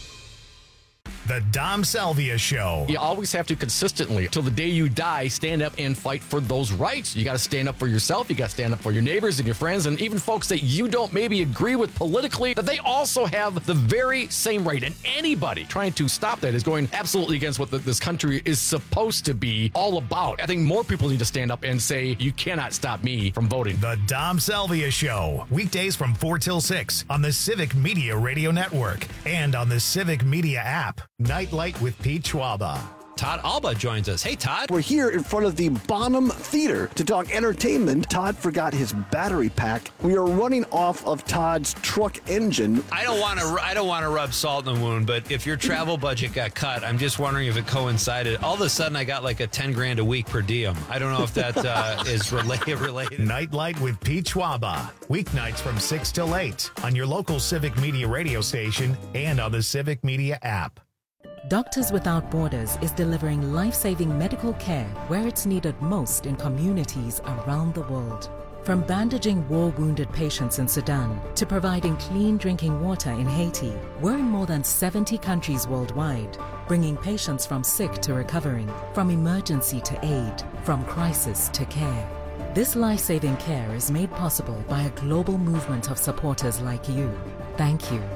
The Dom Salvia Show. You always have to consistently, till the day you die, stand up and fight for those rights. You got to stand up for yourself. You got to stand up for your neighbors and your friends and even folks that you don't maybe agree with politically, that they also have the very same right. And anybody trying to stop that is going absolutely against what this country is supposed to be all about. I think more people need to stand up and say, you cannot stop me from voting. The Dom Salvia Show. Weekdays from 4 till 6 on the Civic Media Radio Network and on the Civic Media app. Nightlight with Pete Schwaba. Todd Alba joins us. Hey, Todd. We're here in front of the Bonham Theater to talk entertainment. Todd forgot his battery pack. We are running off of Todd's truck engine. I don't want to rub salt in the wound, but if your travel budget got cut, I'm just wondering if it coincided. All of a sudden, I got like a $10,000 a week per diem. I don't know if that is related. Nightlight with Pete Schwaba. Weeknights from 6 till 8 on your local Civic Media radio station and on the Civic Media app. Doctors Without Borders is delivering life-saving medical care where it's needed most in communities around the world. From bandaging war-wounded patients in Sudan to providing clean drinking water in Haiti, we're in more than 70 countries worldwide, bringing patients from sick to recovering, from emergency to aid, from crisis to care. This life-saving care is made possible by a global movement of supporters like you. Thank you.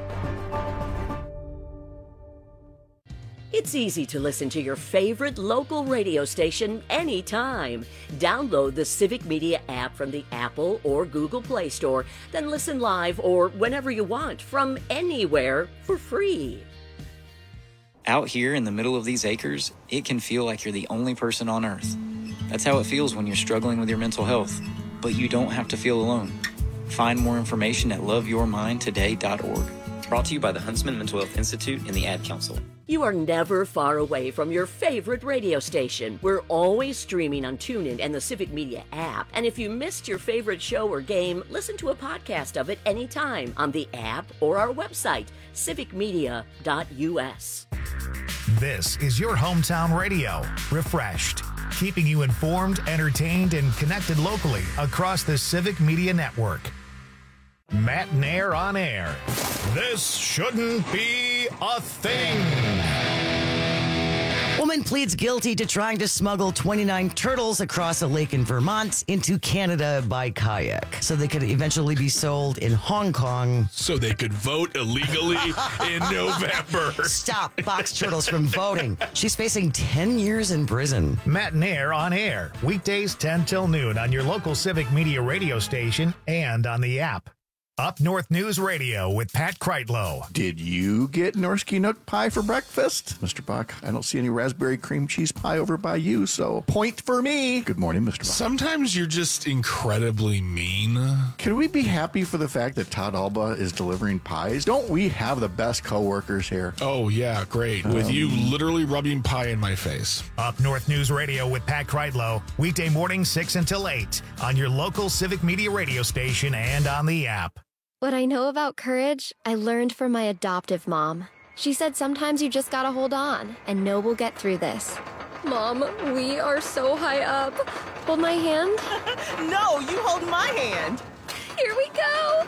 It's easy to listen to your favorite local radio station anytime. Download the Civic Media app from the Apple or Google Play Store, then listen live or whenever you want from anywhere for free. Out here in the middle of these acres, it can feel like you're the only person on earth. That's how it feels when you're struggling with your mental health. But you don't have to feel alone. Find more information at loveyourmindtoday.org. Brought to you by the Huntsman Mental Health Institute and the Ad Council. You are never far away from your favorite radio station. We're always streaming on TuneIn and the Civic Media app. And if you missed your favorite show or game, listen to a podcast of it anytime on the app or our website, civicmedia.us. This is your hometown radio, refreshed, keeping you informed, entertained, and connected locally across the Civic Media Network. Matt Nair on air. This shouldn't be a thing. Woman pleads guilty to trying to smuggle 29 turtles across a lake in Vermont into Canada by kayak so they could eventually be sold in Hong Kong. So they could vote illegally in November. Stop box turtles from voting. She's facing 10 years in prison. Matt Nair on air. Weekdays 10 till noon on your local Civic Media radio station and on the app. Up North News Radio with Pat Kreitlow. Did you get Norsky Nook pie for breakfast? Mr. Buck, I don't see any raspberry cream cheese pie over by you, so point for me. Good morning, Mr. Buck. Sometimes you're just incredibly mean. Can we be happy for the fact that Todd Alba is delivering pies? Don't we have the best coworkers here? Oh, yeah, great. With you literally rubbing pie in my face. Up North News Radio with Pat Kreitlow. Weekday morning 6 until 8 on your local Civic Media radio station and on the app. What I know about courage, I learned from my adoptive mom. She said sometimes you just gotta hold on and know we'll get through this. Mom, we are so high up. Hold my hand. No, you hold my hand. Here we go.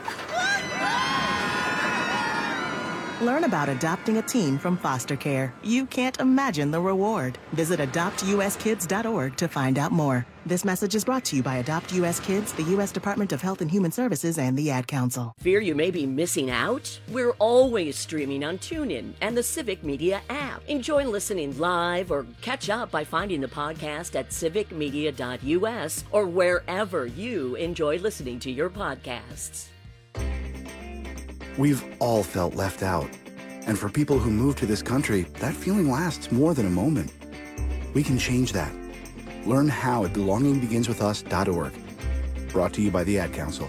Learn about adopting a teen from foster care. You can't imagine the reward. Visit adoptuskids.org to find out more. This message is brought to you by Adopt U.S. Kids, the U.S. Department of Health and Human Services, and the Ad Council. Fear you may be missing out? We're always streaming on TuneIn and the Civic Media app. Enjoy listening live or catch up by finding the podcast at civicmedia.us or wherever you enjoy listening to your podcasts. We've all felt left out. And for people who move to this country, that feeling lasts more than a moment. We can change that. Learn how at belongingbeginswithus.org. Brought to you by the Ad Council.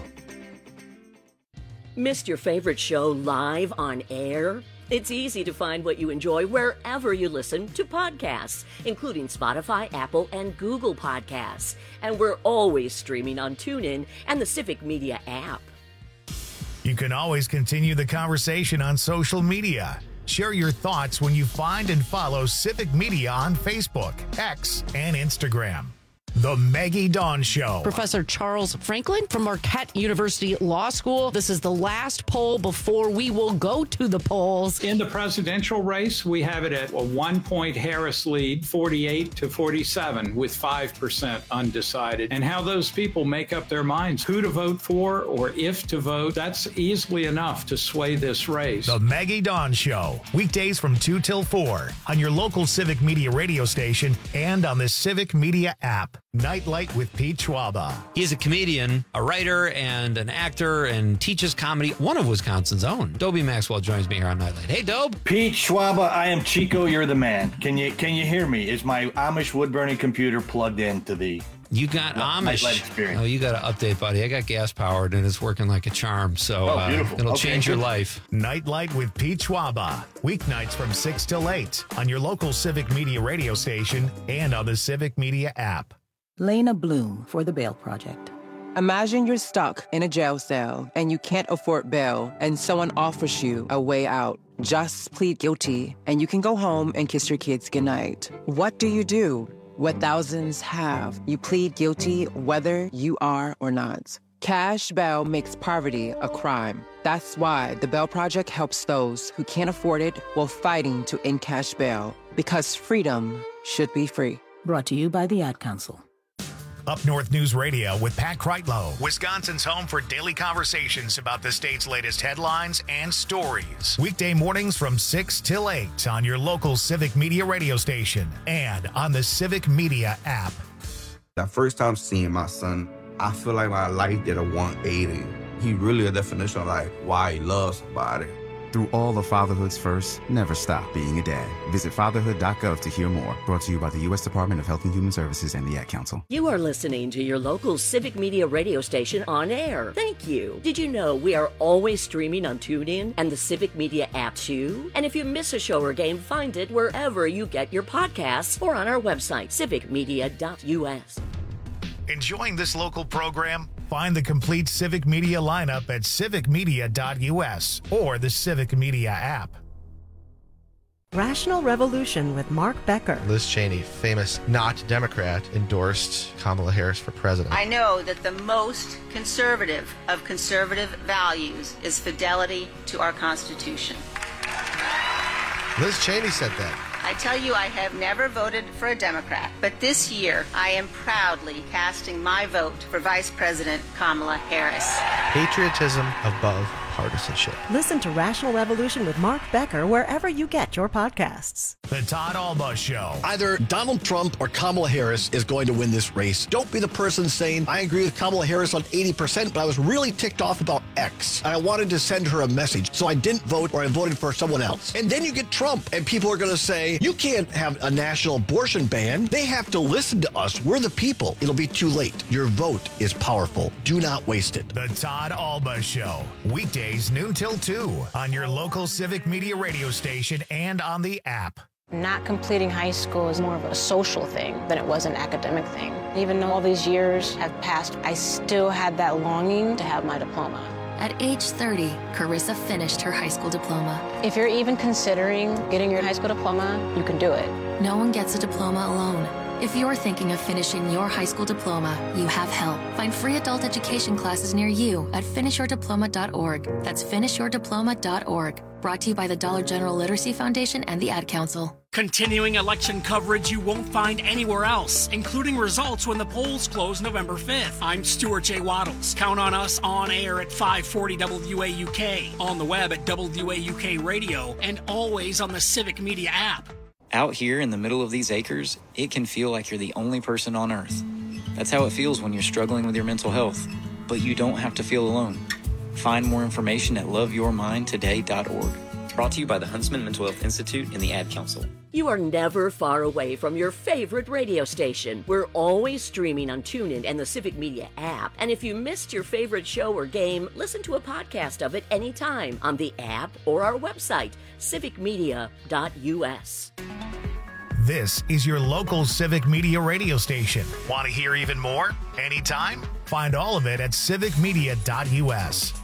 Missed your favorite show live on air? It's easy to find what you enjoy wherever you listen to podcasts, including Spotify, Apple, and Google Podcasts. And we're always streaming on TuneIn and the Civic Media app. You can always continue the conversation on social media. Share your thoughts when you find and follow Civic Media on Facebook, X, and Instagram. The Maggie Dawn Show. Professor Charles Franklin from Marquette University Law School. This is the last poll before we will go to the polls. In the presidential race, we have it at a 1-point Harris lead, 48-47, with 5% undecided. And how those people make up their minds, who to vote for or if to vote, that's easily enough to sway this race. The Maggie Dawn Show. Weekdays from 2 till 4 on your local Civic Media radio station and on the Civic Media app. Nightlight with Pete Schwaba. He is a comedian, a writer, and an actor, and teaches comedy. One of Wisconsin's own. Dobie Maxwell joins me here on Nightlight. Hey, Dobe. Pete Schwaba, I am Chico. You're the man. Can you hear me? Is my Amish wood burning computer plugged into the? You got Amish. Oh, you got to update, buddy. I got gas powered and it's working like a charm. So it'll change your life. Nightlight with Pete Schwaba. Weeknights from 6 till 8 on your local Civic Media radio station and on the Civic Media app. Lena Bloom for the Bail Project. Imagine you're stuck in a jail cell and you can't afford bail and someone offers you a way out. Just plead guilty and you can go home and kiss your kids goodnight. What do you do? What thousands have. You plead guilty whether you are or not. Cash bail makes poverty a crime. That's why the Bail Project helps those who can't afford it while fighting to end cash bail. Because freedom should be free. Brought to you by the Ad Council. Up North News Radio with Pat Kreitlow, Wisconsin's home for daily conversations about the state's latest headlines and stories. Weekday mornings from 6 till 8 on your local Civic Media radio station and on the Civic Media app. That first time seeing my son, I feel like my life did a 180. He really a definition of like why he loves somebody. Through all of fatherhood's first, never stop being a dad. Visit fatherhood.gov to hear more. Brought to you by the U.S. Department of Health and Human Services and the Ad Council. You are listening to your local Civic Media radio station on air. Thank you. Did you know we are always streaming on TuneIn and the Civic Media app too? And if you miss a show or game, find it wherever you get your podcasts or on our website, civicmedia.us. Enjoying this local program? Find the complete Civic Media lineup at civicmedia.us or the Civic Media app. Rational Revolution with Mark Becker. Liz Cheney, famous not Democrat, endorsed Kamala Harris for president. I know that the most conservative of conservative values is fidelity to our Constitution. Liz Cheney said that. I tell you, I have never voted for a Democrat, but this year I am proudly casting my vote for Vice President Kamala Harris. Patriotism above partisanship. Listen to Rational Revolution with Mark Becker wherever you get your podcasts. The Todd Alba Show. Either Donald Trump or Kamala Harris is going to win this race. Don't be the person saying, I agree with Kamala Harris on 80%, but I was really ticked off about X. And I wanted to send her a message, so I didn't vote or I voted for someone else. And then you get Trump, and people are going to say, you can't have a national abortion ban. They have to listen to us. We're the people. It'll be too late. Your vote is powerful. Do not waste it. The Todd Alba Show. Weekdays noon till 2 on your local Civic Media radio station and on the app. Not completing high school is more of a social thing than it was an academic thing. Even though all these years have passed, I still had that longing to have my diploma. At age 30, Carissa finished her high school diploma. If you're even considering getting your high school diploma, you can do it. No one gets a diploma alone. If you're thinking of finishing your high school diploma, you have help. Find free adult education classes near you at finishyourdiploma.org. That's finishyourdiploma.org. Brought to you by the Dollar General Literacy Foundation and the Ad Council. Continuing election coverage you won't find anywhere else, including results when the polls close November 5th. I'm Stuart J. Waddles. Count on us on air at 540 WAUK, on the web at WAUK Radio, and always on the Civic Media app. Out here in the middle of these acres, it can feel like you're the only person on Earth. That's how it feels when you're struggling with your mental health. But you don't have to feel alone. Find more information at loveyourmindtoday.org. Brought to you by the Huntsman Mental Health Institute and the Ad Council. You are never far away from your favorite radio station. We're always streaming on TuneIn and the Civic Media app. And if you missed your favorite show or game, listen to a podcast of it anytime on the app or our website, civicmedia.us. This is your local Civic Media radio station. Want to hear even more? Anytime? Find all of it at civicmedia.us.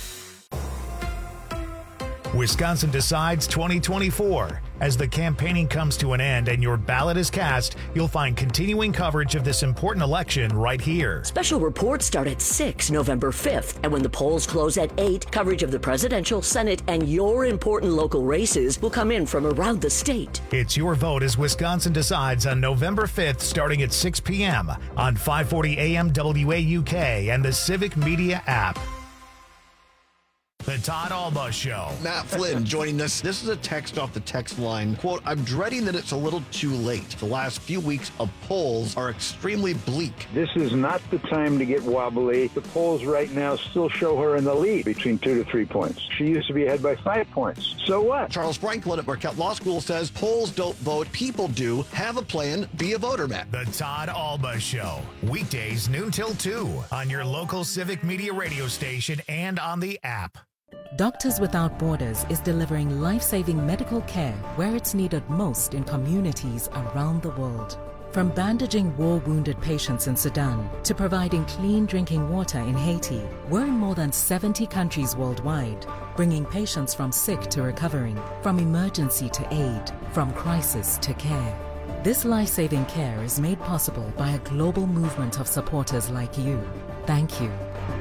Wisconsin Decides 2024. As the campaigning comes to an end and your ballot is cast, you'll find continuing coverage of this important election right here. Special reports start at 6 November 5th, and when the polls close at 8, coverage of the presidential, Senate, and your important local races will come in from around the state. It's your vote as Wisconsin Decides on November 5th starting at 6 p.m. on 540 AM WAUK and the Civic Media app. The Todd Alba Show. Matt Flynn joining us. This is a text off the text line. Quote, I'm dreading that it's a little too late. The last few weeks of polls are extremely bleak. This is not the time to get wobbly. The polls right now still show her in the lead between 2 to 3 points. She used to be ahead by 5 points. So what? Charles Franklin at Marquette Law School says polls don't vote, people do. Have a plan, be a voter, Matt. The Todd Alba Show. Weekdays noon till 2 on your local Civic Media radio station and on the app. Doctors Without Borders is delivering life-saving medical care where it's needed most in communities around the world. From bandaging war-wounded patients in Sudan to providing clean drinking water in Haiti, we're in more than 70 countries worldwide, bringing patients from sick to recovering, from emergency to aid, from crisis to care. This life-saving care is made possible by a global movement of supporters like you. Thank you.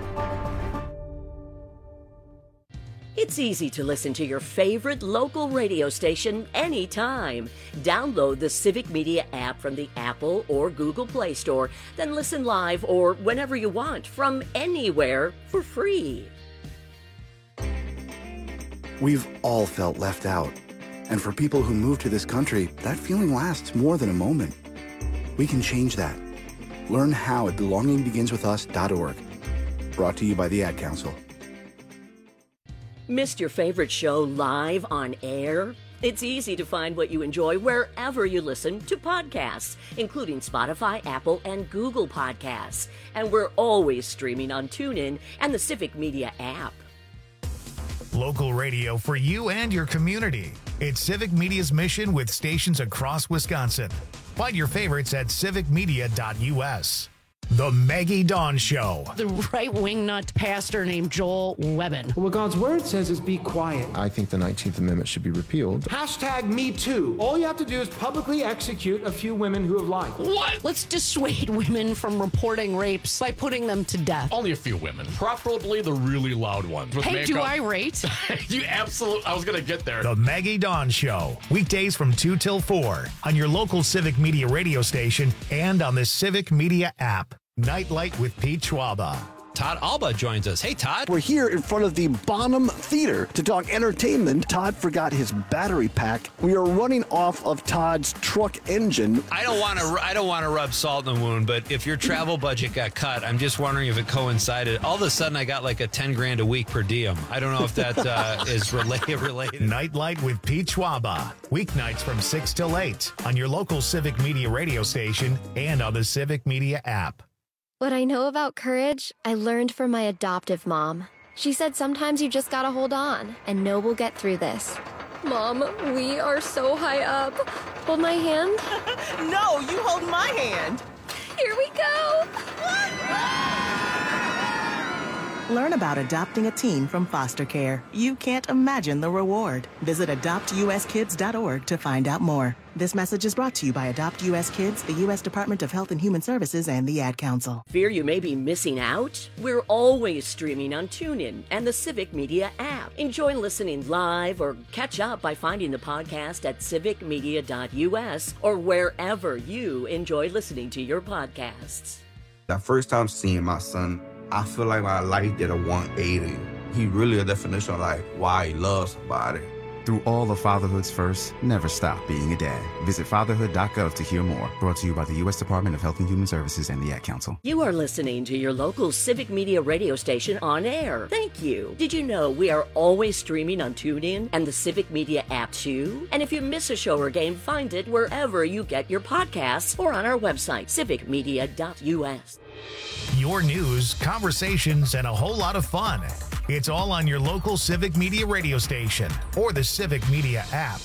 It's easy to listen to your favorite local radio station anytime. Download the Civic Media app from the Apple or Google Play Store, then listen live or whenever you want from anywhere for free. We've all felt left out. And for people who move to this country, that feeling lasts more than a moment. We can change that. Learn how at belongingbeginswithus.org. Brought to you by the Ad Council. Missed your favorite show live on air? It's easy to find what you enjoy wherever you listen to podcasts, including Spotify, Apple, and Google Podcasts. And we're always streaming on TuneIn and the Civic Media app. Local radio for you and your community. It's Civic Media's mission with stations across Wisconsin. Find your favorites at civicmedia.us. The Maggie Dawn Show. The right-wing nut pastor named Joel Webbin. What God's word says is be quiet. I think the 19th Amendment should be repealed. #MeToo. All you have to do is publicly execute a few women who have lied. What? Let's dissuade women from reporting rapes by putting them to death. Only a few women, preferably the really loud ones. Hey, makeup. do I rate? You absolutely, I was going to get there. The Maggie Dawn Show. Weekdays from 2 till 4 on your local Civic Media radio station and on the Civic Media app. Nightlight with Pete Schwaba. Todd Alba joins us. Hey, Todd. We're here in front of the Bonham Theater to talk entertainment. Todd forgot his battery pack. We are running off of Todd's truck engine. I don't want to rub salt in the wound, but if your travel budget got cut, I'm just wondering if it coincided. All of a sudden, I got like a $10,000 a week per diem. I don't know if that is related. Nightlight with Pete Schwaba. Weeknights from 6 till 8 on your local Civic Media radio station and on the Civic Media app. What I know about courage, I learned from my adoptive mom. She said sometimes you just gotta hold on and know we'll get through this. Mom, we are so high up. Hold my hand. No, you hold my hand. Here we go. Learn about adopting a teen from foster care. You can't imagine the reward. Visit adoptuskids.org to find out more. This message is brought to you by Adopt U.S. Kids, the U.S. Department of Health and Human Services, and the Ad Council. Fear you may be missing out? We're always streaming on TuneIn and the Civic Media app. Enjoy listening live or catch up by finding the podcast at civicmedia.us or wherever you enjoy listening to your podcasts. That first time seeing my son, I feel like my life did a 180. He really a definition of like why he loves somebody. Through all of fatherhood's first, never stop being a dad. Visit fatherhood.gov to hear more. Brought to you by the U.S. Department of Health and Human Services and the Ad Council. You are listening to your local Civic Media radio station on air. Thank you. Did you know we are always streaming on TuneIn and the Civic Media app too? And if you miss a show or game, find it wherever you get your podcasts or on our website, civicmedia.us. Your news, conversations, and a whole lot of fun. It's all on your local Civic Media radio station or the Civic Media app.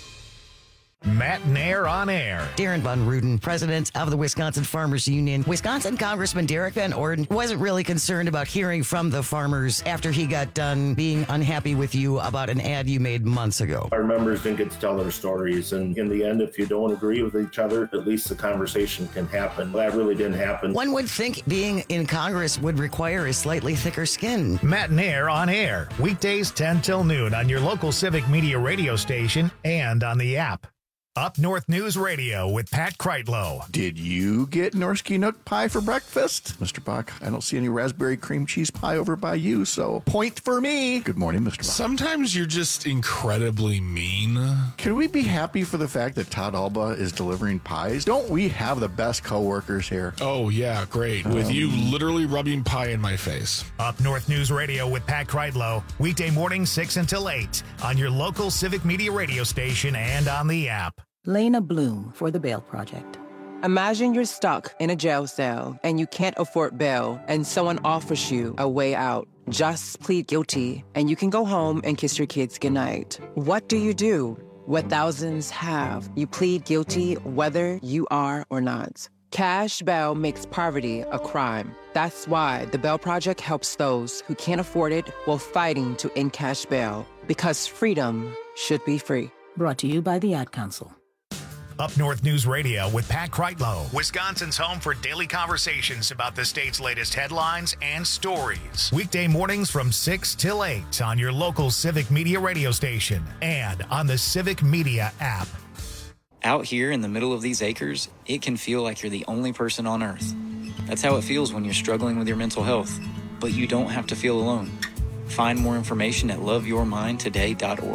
Matt Nair on air. Darren Von Ruden, president of the Wisconsin Farmers Union. Wisconsin Congressman Derek Van Orden wasn't really concerned about hearing from the farmers after he got done being unhappy with you about an ad you made months ago. Our members didn't get to tell their stories, and in the end, if you don't agree with each other, at least the conversation can happen. That really didn't happen. One would think being in Congress would require a slightly thicker skin. Matt Nair on air. Weekdays 10 till noon on your local Civic Media radio station and on the app. Up North News Radio with Pat Kreitlow. Did you get Norsky Nook pie for breakfast? Mr. Bach, I don't see any raspberry cream cheese pie over by you, so point for me. Good morning, Mr. Bach. Sometimes you're just incredibly mean. Can we be happy for the fact that Todd Alba is delivering pies? Don't we have the best coworkers here? Oh, yeah, great. With you literally rubbing pie in my face. Up North News Radio with Pat Kreitlow. Weekday morning 6 until 8 on your local Civic Media radio station and on the app. Lena Bloom for the Bail Project. Imagine you're stuck in a jail cell and you can't afford bail and someone offers you a way out. Just plead guilty and you can go home and kiss your kids goodnight. What do you do? What thousands have. You plead guilty whether you are or not. Cash bail makes poverty a crime. That's why the Bail Project helps those who can't afford it while fighting to end cash bail. Because freedom should be free. Brought to you by the Ad Council. Up North News Radio with Pat Kreitlow, Wisconsin's home for daily conversations about the state's latest headlines and stories. Weekday mornings from 6 till 8 on your local Civic Media radio station and on the Civic Media app. Out here in the middle of these acres, it can feel like you're the only person on earth. That's how it feels when you're struggling with your mental health. But you don't have to feel alone. Find more information at loveyourmindtoday.org.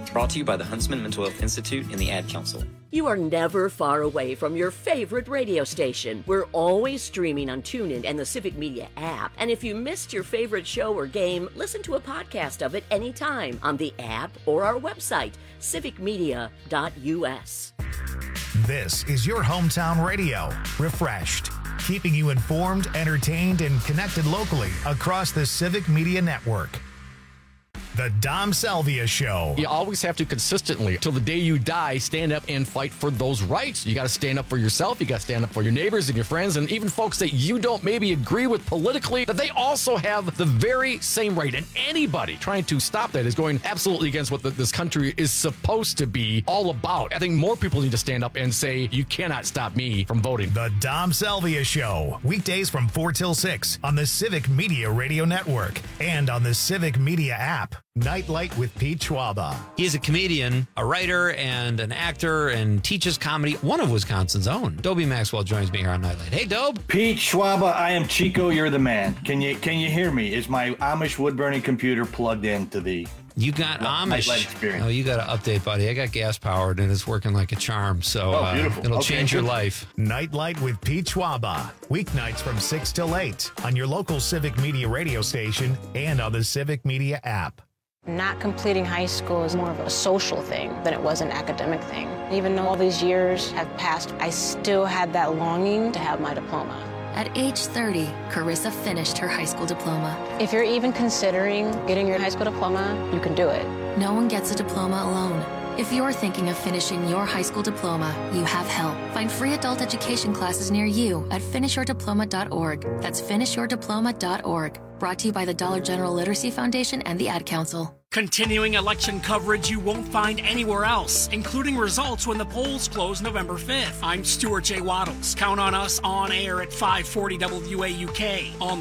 Brought to you by the Huntsman Mental Health Institute and the Ad Council. You are never far away from your favorite radio station. We're always streaming on TuneIn and the Civic Media app. And if you missed your favorite show or game, listen to a podcast of it anytime on the app or our website, civicmedia.us. This is your hometown radio, refreshed, keeping you informed, entertained, and connected locally across the Civic Media Network. The Dom Salvia Show. You always have to consistently, till the day you die, stand up and fight for those rights. You got to stand up for yourself. You got to stand up for your neighbors and your friends and even folks that you don't maybe agree with politically, that they also have the very same right. And anybody trying to stop that is going absolutely against what this country is supposed to be all about. I think more people need to stand up and say, you cannot stop me from voting. The Dom Salvia Show. Weekdays from 4 till 6 on the Civic Media Radio Network and on the Civic Media app. Nightlight with Pete Schwaba. He's a comedian, a writer, and an actor, and teaches comedy, one of Wisconsin's own. Dobie Maxwell joins me here on Nightlight. Hey, Dobe. Pete Schwaba, I am Chico, you're the man. Can you hear me? Is my Amish wood-burning computer plugged into the... You got Amish. Oh, you got to update, buddy. I got gas powered and it's working like a charm. So beautiful. It'll change your life. Nightlight with Pete Schwaba. Weeknights from 6 till 8 on your local Civic Media radio station and on the Civic Media app. Not completing high school is more of a social thing than it was an academic thing. Even though all these years have passed, I still had that longing to have my diploma. At age 30, Carissa finished her high school diploma. If you're even considering getting your high school diploma, you can do it. No one gets a diploma alone. If you're thinking of finishing your high school diploma, you have help. Find free adult education classes near you at finishyourdiploma.org. That's finishyourdiploma.org. Brought to you by the Dollar General Literacy Foundation and the Ad Council. Continuing election coverage you won't find anywhere else, including results when the polls close November 5th. I'm Stuart J. Waddles. Count on us on air at 540 WAUK on the